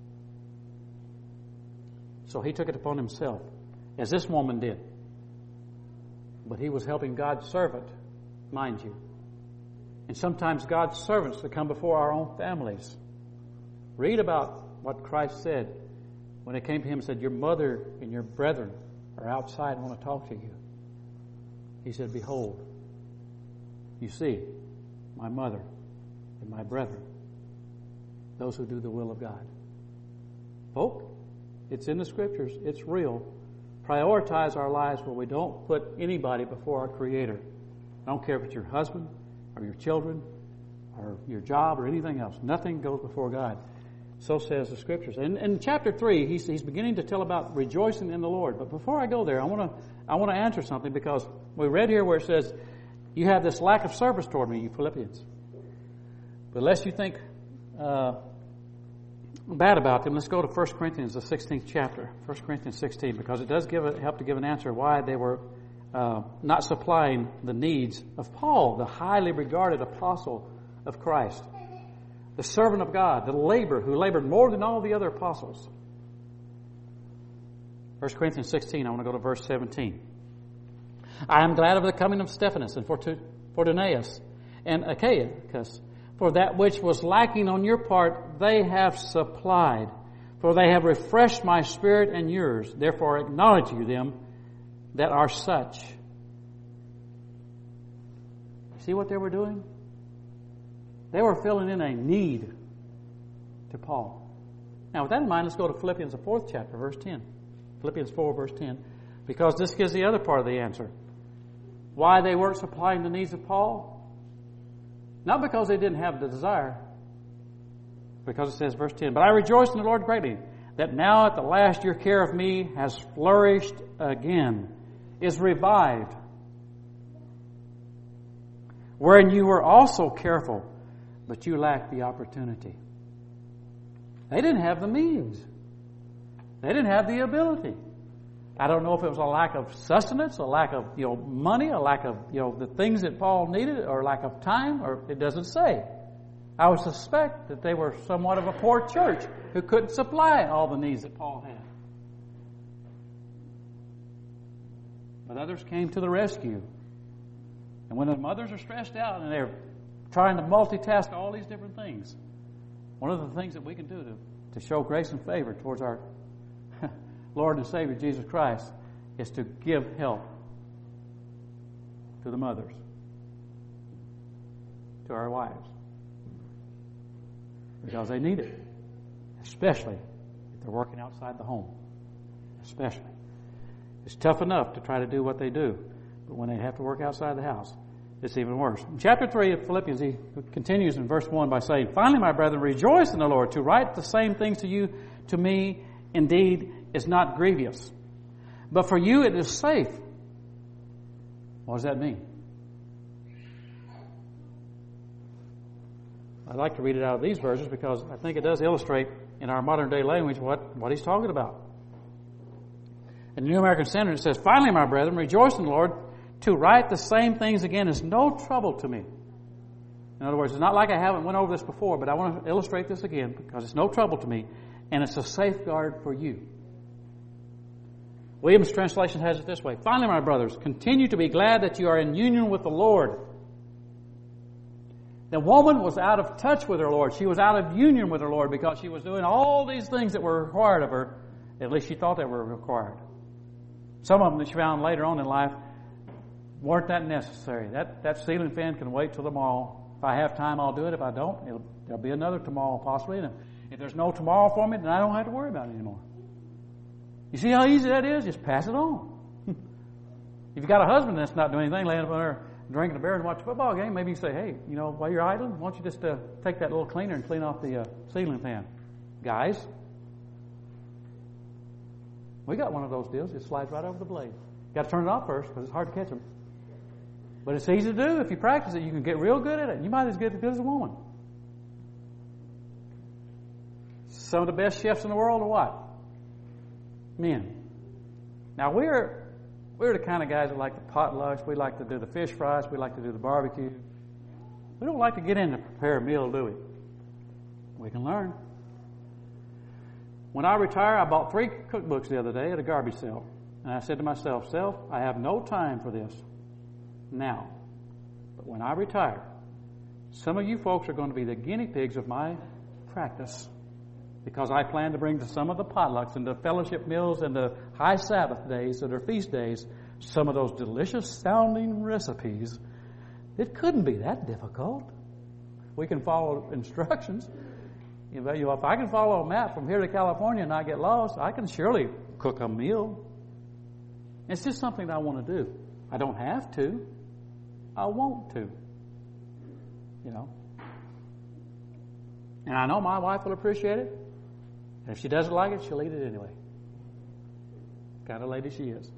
So he took it upon himself, as this woman did. But he was helping God's servant, mind you. And sometimes God's servants to come before our own families. Read about what Christ said when it came to him and said, your mother and your brethren are outside and want to talk to you. He said, behold, you see, my mother and my brethren, those who do the will of God. Folk, it's in the Scriptures. It's real. Prioritize our lives where we don't put anybody before our Creator. I don't care if it's your husband or your children or your job or anything else. Nothing goes before God. So says the Scriptures. And in chapter three, he's, he's beginning to tell about rejoicing in the Lord. But before I go there, I want to I want to answer something, because we read here where it says, you have this lack of service toward me, you Philippians. But lest you think uh, bad about them, let's go to First Corinthians, the sixteenth chapter. First Corinthians sixteen, because it does give a, help to give an answer why they were uh, not supplying the needs of Paul, the highly regarded apostle of Christ, the servant of God, the laborer who labored more than all the other apostles. First Corinthians sixteen, I want to go to verse seventeen. I am glad of the coming of Stephanas and Fortunatus and Achaicus, for that which was lacking on your part they have supplied. For they have refreshed my spirit and yours. Therefore acknowledge you them that are such. See what they were doing? They were filling in a need to Paul. Now with that in mind, let's go to Philippians, the fourth chapter, verse ten. Philippians four, verse ten. Because this gives the other part of the answer. Why they weren't supplying the needs of Paul? Not because they didn't have the desire. Because it says, verse ten, but I rejoice in the Lord greatly, that now at the last your care of me has flourished again, is revived, wherein you were also careful, but you lacked the opportunity. They didn't have the means. They didn't have the ability. I don't know if it was a lack of sustenance, a lack of, you know, money, a lack of, you know, the things that Paul needed, or lack of time, or it doesn't say. I would suspect that they were somewhat of a poor church who couldn't supply all the needs that Paul had. But others came to the rescue. And when the mothers are stressed out and they're trying to multitask all these different things, one of the things that we can do to, to show grace and favor towards our Lord and Savior Jesus Christ is to give help to the mothers, to our wives, because they need it, especially if they're working outside the home. Especially. It's tough enough to try to do what they do, but when they have to work outside the house, it's even worse. In chapter three of Philippians, he continues in verse one by saying, finally, my brethren, rejoice in the Lord. To write the same things to you, to me, indeed, is not grievous. But for you it is safe. What does that mean? I'd like to read it out of these verses because I think it does illustrate in our modern day language what, what he's talking about. In the New American Standard it says, finally, my brethren, rejoice in the Lord. To write the same things again is no trouble to me. In other words, it's not like I haven't went over this before, but I want to illustrate this again because it's no trouble to me, and it's a safeguard for you. Williams' translation has it this way. Finally, my brothers, continue to be glad that you are in union with the Lord. The woman was out of touch with her Lord. She was out of union with her Lord because she was doing all these things that were required of her. At least she thought they were required. Some of them that she found later on in life weren't that necessary. That that ceiling fan can wait till tomorrow. If I have time, I'll do it. If I don't, it'll, there'll be another tomorrow possibly. And if there's no tomorrow for me, then I don't have to worry about it anymore. You see how easy that is? Just pass it on. If you've got a husband that's not doing anything, laying up there drinking a beer and watching a football game, maybe you say, hey, you know, while you're idling, why don't you just uh, take that little cleaner and clean off the uh, ceiling fan? Guys, we got one of those deals. It slides right over the blade. Got to turn it off first because it's hard to catch them. But it's easy to do. If you practice it, you can get real good at it. You might as good as good as a woman. Some of the best chefs in the world are what? Men. Now we're we're the kind of guys that like the potlucks. We like to do the fish fries. We like to do the barbecue. We don't like to get in to prepare a meal, do we? We can learn. When I retire, I bought three cookbooks the other day at a garbage sale. And I said to myself, self, I have no time for this now. But when I retire, some of you folks are going to be the guinea pigs of my practice. Because I plan to bring to some of the potlucks and the fellowship meals and the high Sabbath days that are feast days some of those delicious sounding recipes. It couldn't be that difficult. We can follow instructions. You know, if I can follow a map from here to California and not get lost, I can surely cook a meal. It's just something that I want to do. I don't have to. I want to. You know. And I know my wife will appreciate it. And if she doesn't like it, she'll eat it anyway. Kind of lady she is.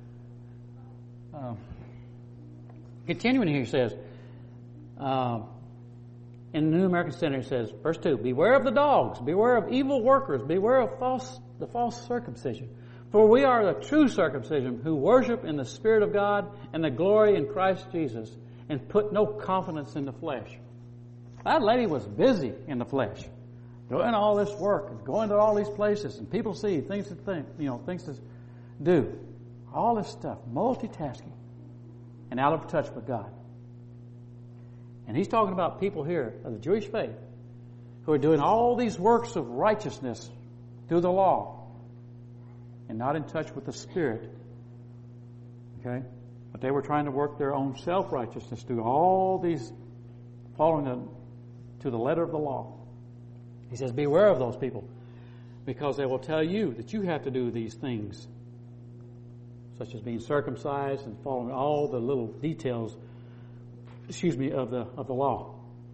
Um, continuing here, he says, uh, in the New American Standard, it says, verse two, beware of the dogs, beware of evil workers, beware of false the false circumcision. For we are the true circumcision who worship in the Spirit of God and the glory in Christ Jesus and put no confidence in the flesh. That lady was busy in the flesh, doing all this work and going to all these places, and people see things to think, you know, things to do. All this stuff, multitasking, and out of touch with God. And he's talking about people here of the Jewish faith who are doing all these works of righteousness through the law and not in touch with the Spirit. Okay? But they were trying to work their own self-righteousness through all these, following the, to the letter of the law. He says, beware of those people, because they will tell you that you have to do these things, such as being circumcised and following all the little details, excuse me, of the of the law.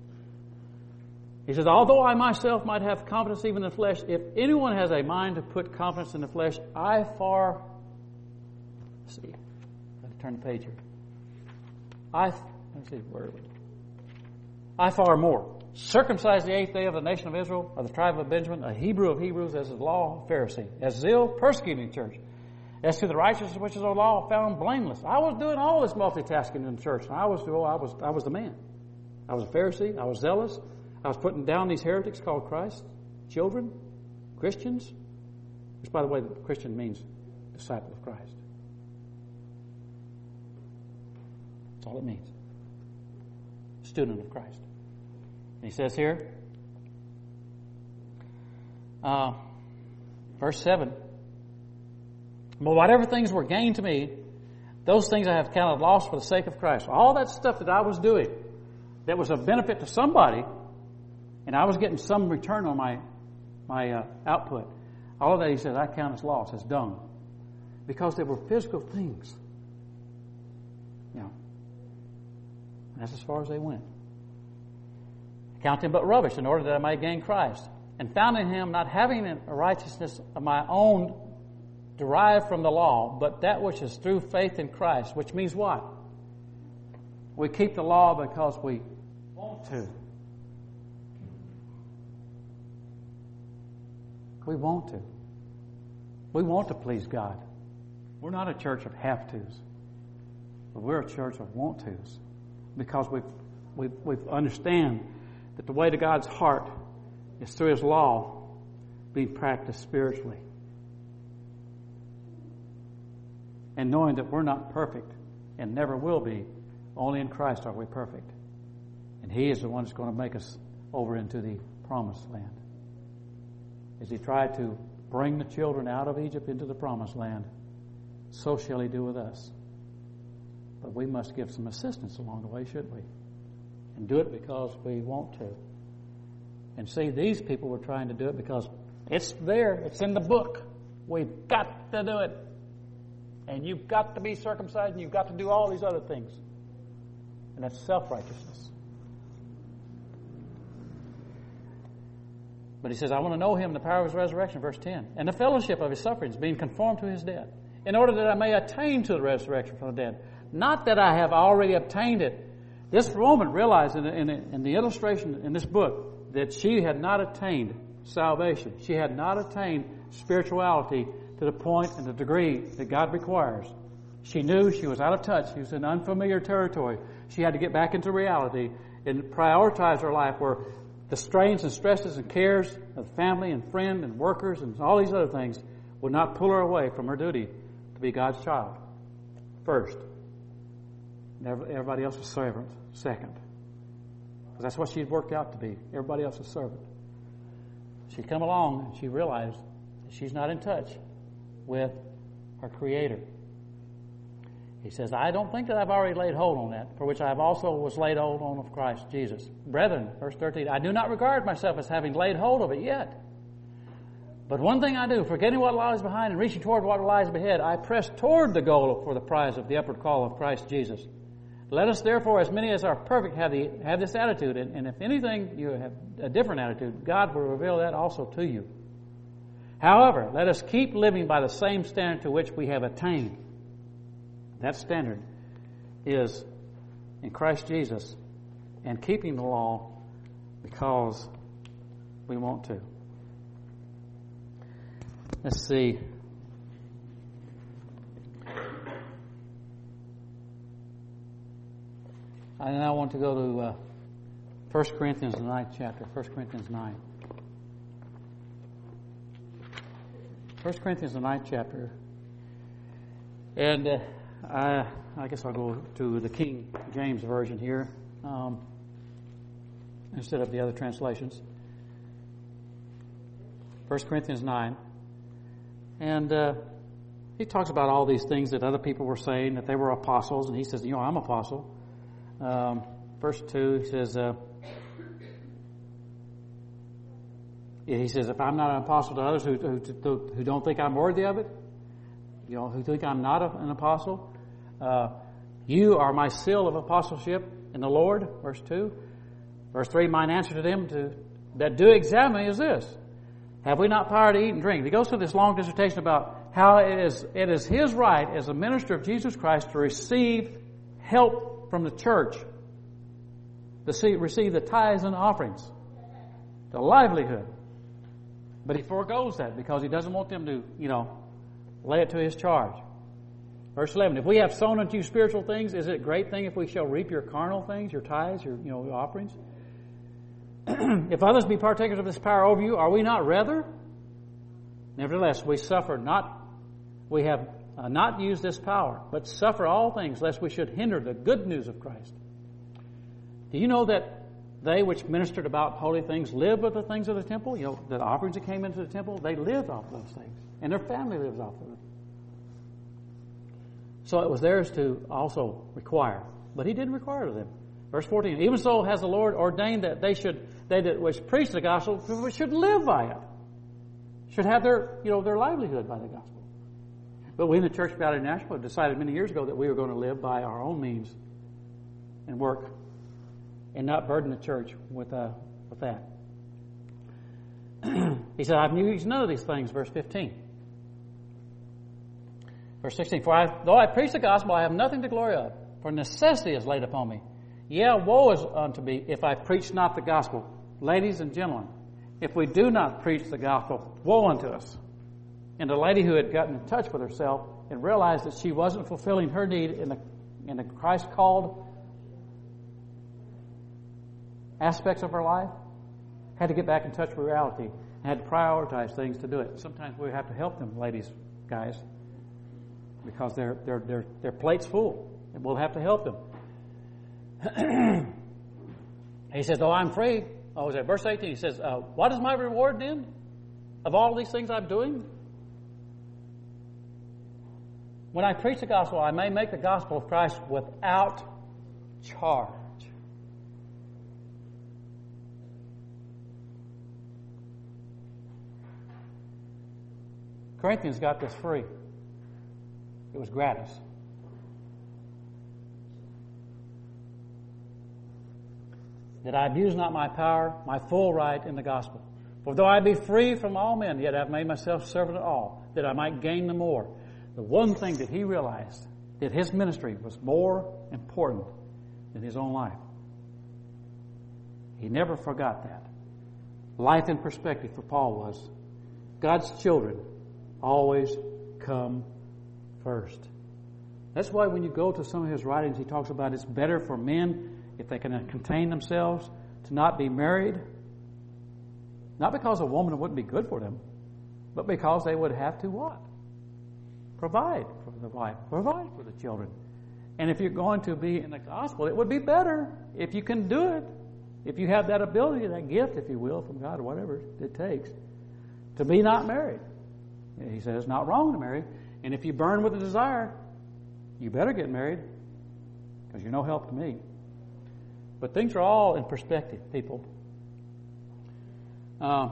He says, although I myself might have confidence even in the flesh, if anyone has a mind to put confidence in the flesh, I far, let's see, let me turn the page here. I, let me see, where are we? I far more. Circumcised the eighth day of the nation of Israel, of the tribe of Benjamin, a Hebrew of Hebrews, as the law, Pharisee, as zeal, persecuting the church. As to the righteousness which is the law, found blameless. I was doing all this multitasking in the church. I was, oh, I was, I was the man. I was a Pharisee. I was zealous. I was putting down these heretics called Christ, children, Christians. Which, by the way, Christian means disciple of Christ. That's all it means. Student of Christ. And he says here, uh, verse seven, but whatever things were gained to me, those things I have counted loss for the sake of Christ. All that stuff that I was doing that was of benefit to somebody, and I was getting some return on my my uh, output, all of that he says I count as loss, as dung, because they were physical things. You know, that's as far as they went. Count them but rubbish in order that I might gain Christ, and found in him not having a righteousness of my own derived from the law, but that which is through faith in Christ, which means what? We keep the law because we want to. We want to. We want to please God. We're not a church of have-tos, but we're a church of want-tos, because we we we understand that the way to God's heart is through His law being practiced spiritually. And knowing that we're not perfect and never will be, only in Christ are we perfect. And He is the one that's going to make us over into the promised land. As He tried to bring the children out of Egypt into the promised land, so shall He do with us. But we must give some assistance along the way, shouldn't we? And do it because we want to. And see, these people were trying to do it because it's there, it's in the book. We've got to do it. And you've got to be circumcised, and you've got to do all these other things. And that's self-righteousness. But he says, I want to know him, the power of his resurrection, verse ten, and the fellowship of his sufferings, being conformed to his death, in order that I may attain to the resurrection from the dead. Not that I have already obtained it. This woman realized in the, in the, in the illustration in this book that she had not attained salvation. She had not attained spirituality to the point and the degree that God requires. She knew she was out of touch. She was in unfamiliar territory. She had to get back into reality and prioritize her life where the strains and stresses and cares of family and friend and workers and all these other things would not pull her away from her duty to be God's child first. Everybody else was servant second. Because that's what she'd worked out to be. Everybody else was servant. She'd come along and she realized that she's not in touch with her Creator. He says, I don't think that I've already laid hold on that, for which I have also was laid hold on of Christ Jesus. Brethren, verse thirteen, I do not regard myself as having laid hold of it yet. But one thing I do, forgetting what lies behind and reaching toward what lies ahead, I press toward the goal for the prize of the upward call of Christ Jesus. Let us therefore, as many as are perfect, have the have this attitude. And, and if anything, you have a different attitude, God will reveal that also to you. However, let us keep living by the same standard to which we have attained. That standard is in Christ Jesus and keeping the law because we want to. Let's see. I now want to go to uh, First Corinthians, the ninth chapter, First Corinthians nine. First Corinthians, the ninth chapter. And uh, I, I guess I'll go to the King James Version here um, instead of the other translations. First Corinthians nine. And uh, he talks about all these things that other people were saying, that they were apostles. And he says, you know, I'm an apostle. Um, verse two, he says, uh, he says, if I'm not an apostle to others who, who, who don't think I'm worthy of it, you know, who think I'm not a, an apostle, uh, you are my seal of apostleship in the Lord, verse two. Verse three, mine answer to them to, that do examine me is this: have we not power to eat and drink? He goes through this long dissertation about how it is, it is his right as a minister of Jesus Christ to receive help from the church, to see, receive the tithes and offerings, the livelihood. But he forgoes that because he doesn't want them to, you know, lay it to his charge. Verse eleven, if we have sown unto you spiritual things, is it a great thing if we shall reap your carnal things, your tithes, your, you know, your offerings? If others be partakers of this power over you, are we not rather? Nevertheless, we suffer not, we have uh, not used this power, but suffer all things, lest we should hinder the good news of Christ. Do you know that they which ministered about holy things lived with the things of the temple? You know, the offerings that came into the temple, they lived off those things. And their family lives off of it. So it was theirs to also require. But he didn't require of them. Verse fourteen, even so has the Lord ordained that they should, they that which preach the gospel should live by it. Should have their, you know, their livelihood by the gospel. But we in the Church of God International decided many years ago that we were going to live by our own means and work and not burden the church with, uh, with that. He said, I've used none of these things, verse fifteen. Verse sixteen, for I, though I preach the gospel, I have nothing to glory of, for necessity is laid upon me. Yeah, woe is unto me if I preach not the gospel. Ladies and gentlemen, if we do not preach the gospel, woe unto us. And the lady who had gotten in touch with herself and realized that she wasn't fulfilling her need in the, in the Christ-called aspects of her life, had to get back in touch with reality and had to prioritize things to do it. Sometimes we have to help them, ladies, guys, because their their their their plate's full, and we'll have to help them. He says, "Oh, I'm free." Oh, was that verse eighteen? He says, uh, "What is my reward then of all these things I'm doing? When I preach the gospel, I may make the gospel of Christ without charge." Corinthians got this free. It was gratis. That I abuse not my power, my full right in the gospel. For though I be free from all men, yet I have made myself servant of all, that I might gain the more. The one thing that he realized, that his ministry was more important than his own life. He never forgot that. Life in perspective for Paul was, God's children always come first. That's why when you go to some of his writings, he talks about it's better for men, if they can contain themselves, to not be married. Not because a woman wouldn't be good for them, but because they would have to what? Provide for the wife, provide for the children. And if you're going to be in the gospel, it would be better if you can do it. If you have that ability, that gift, if you will, from God, or whatever it takes, to be not married. He says it's not wrong to marry. And if you burn with a desire, you better get married, because you're no help to me. But things are all in perspective, people. Uh,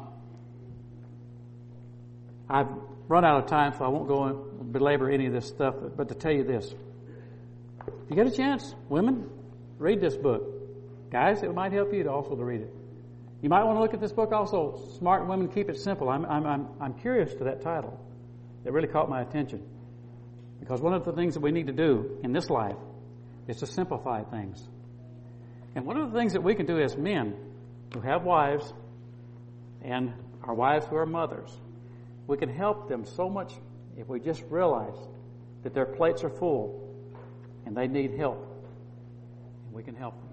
I've run out of time, so I won't go and belabor any of this stuff, but, but to tell you this. If you get a chance, women, read this book. Guys, it might help you to also to read it. You might want to look at this book also, Smart Women Keep It Simple. I'm, I'm, I'm, I'm curious to that title. It really caught my attention. Because one of the things that we need to do in this life is to simplify things. And one of the things that we can do as men who have wives and our wives who are mothers, we can help them so much if we just realize that their plates are full and they need help. And we can help them.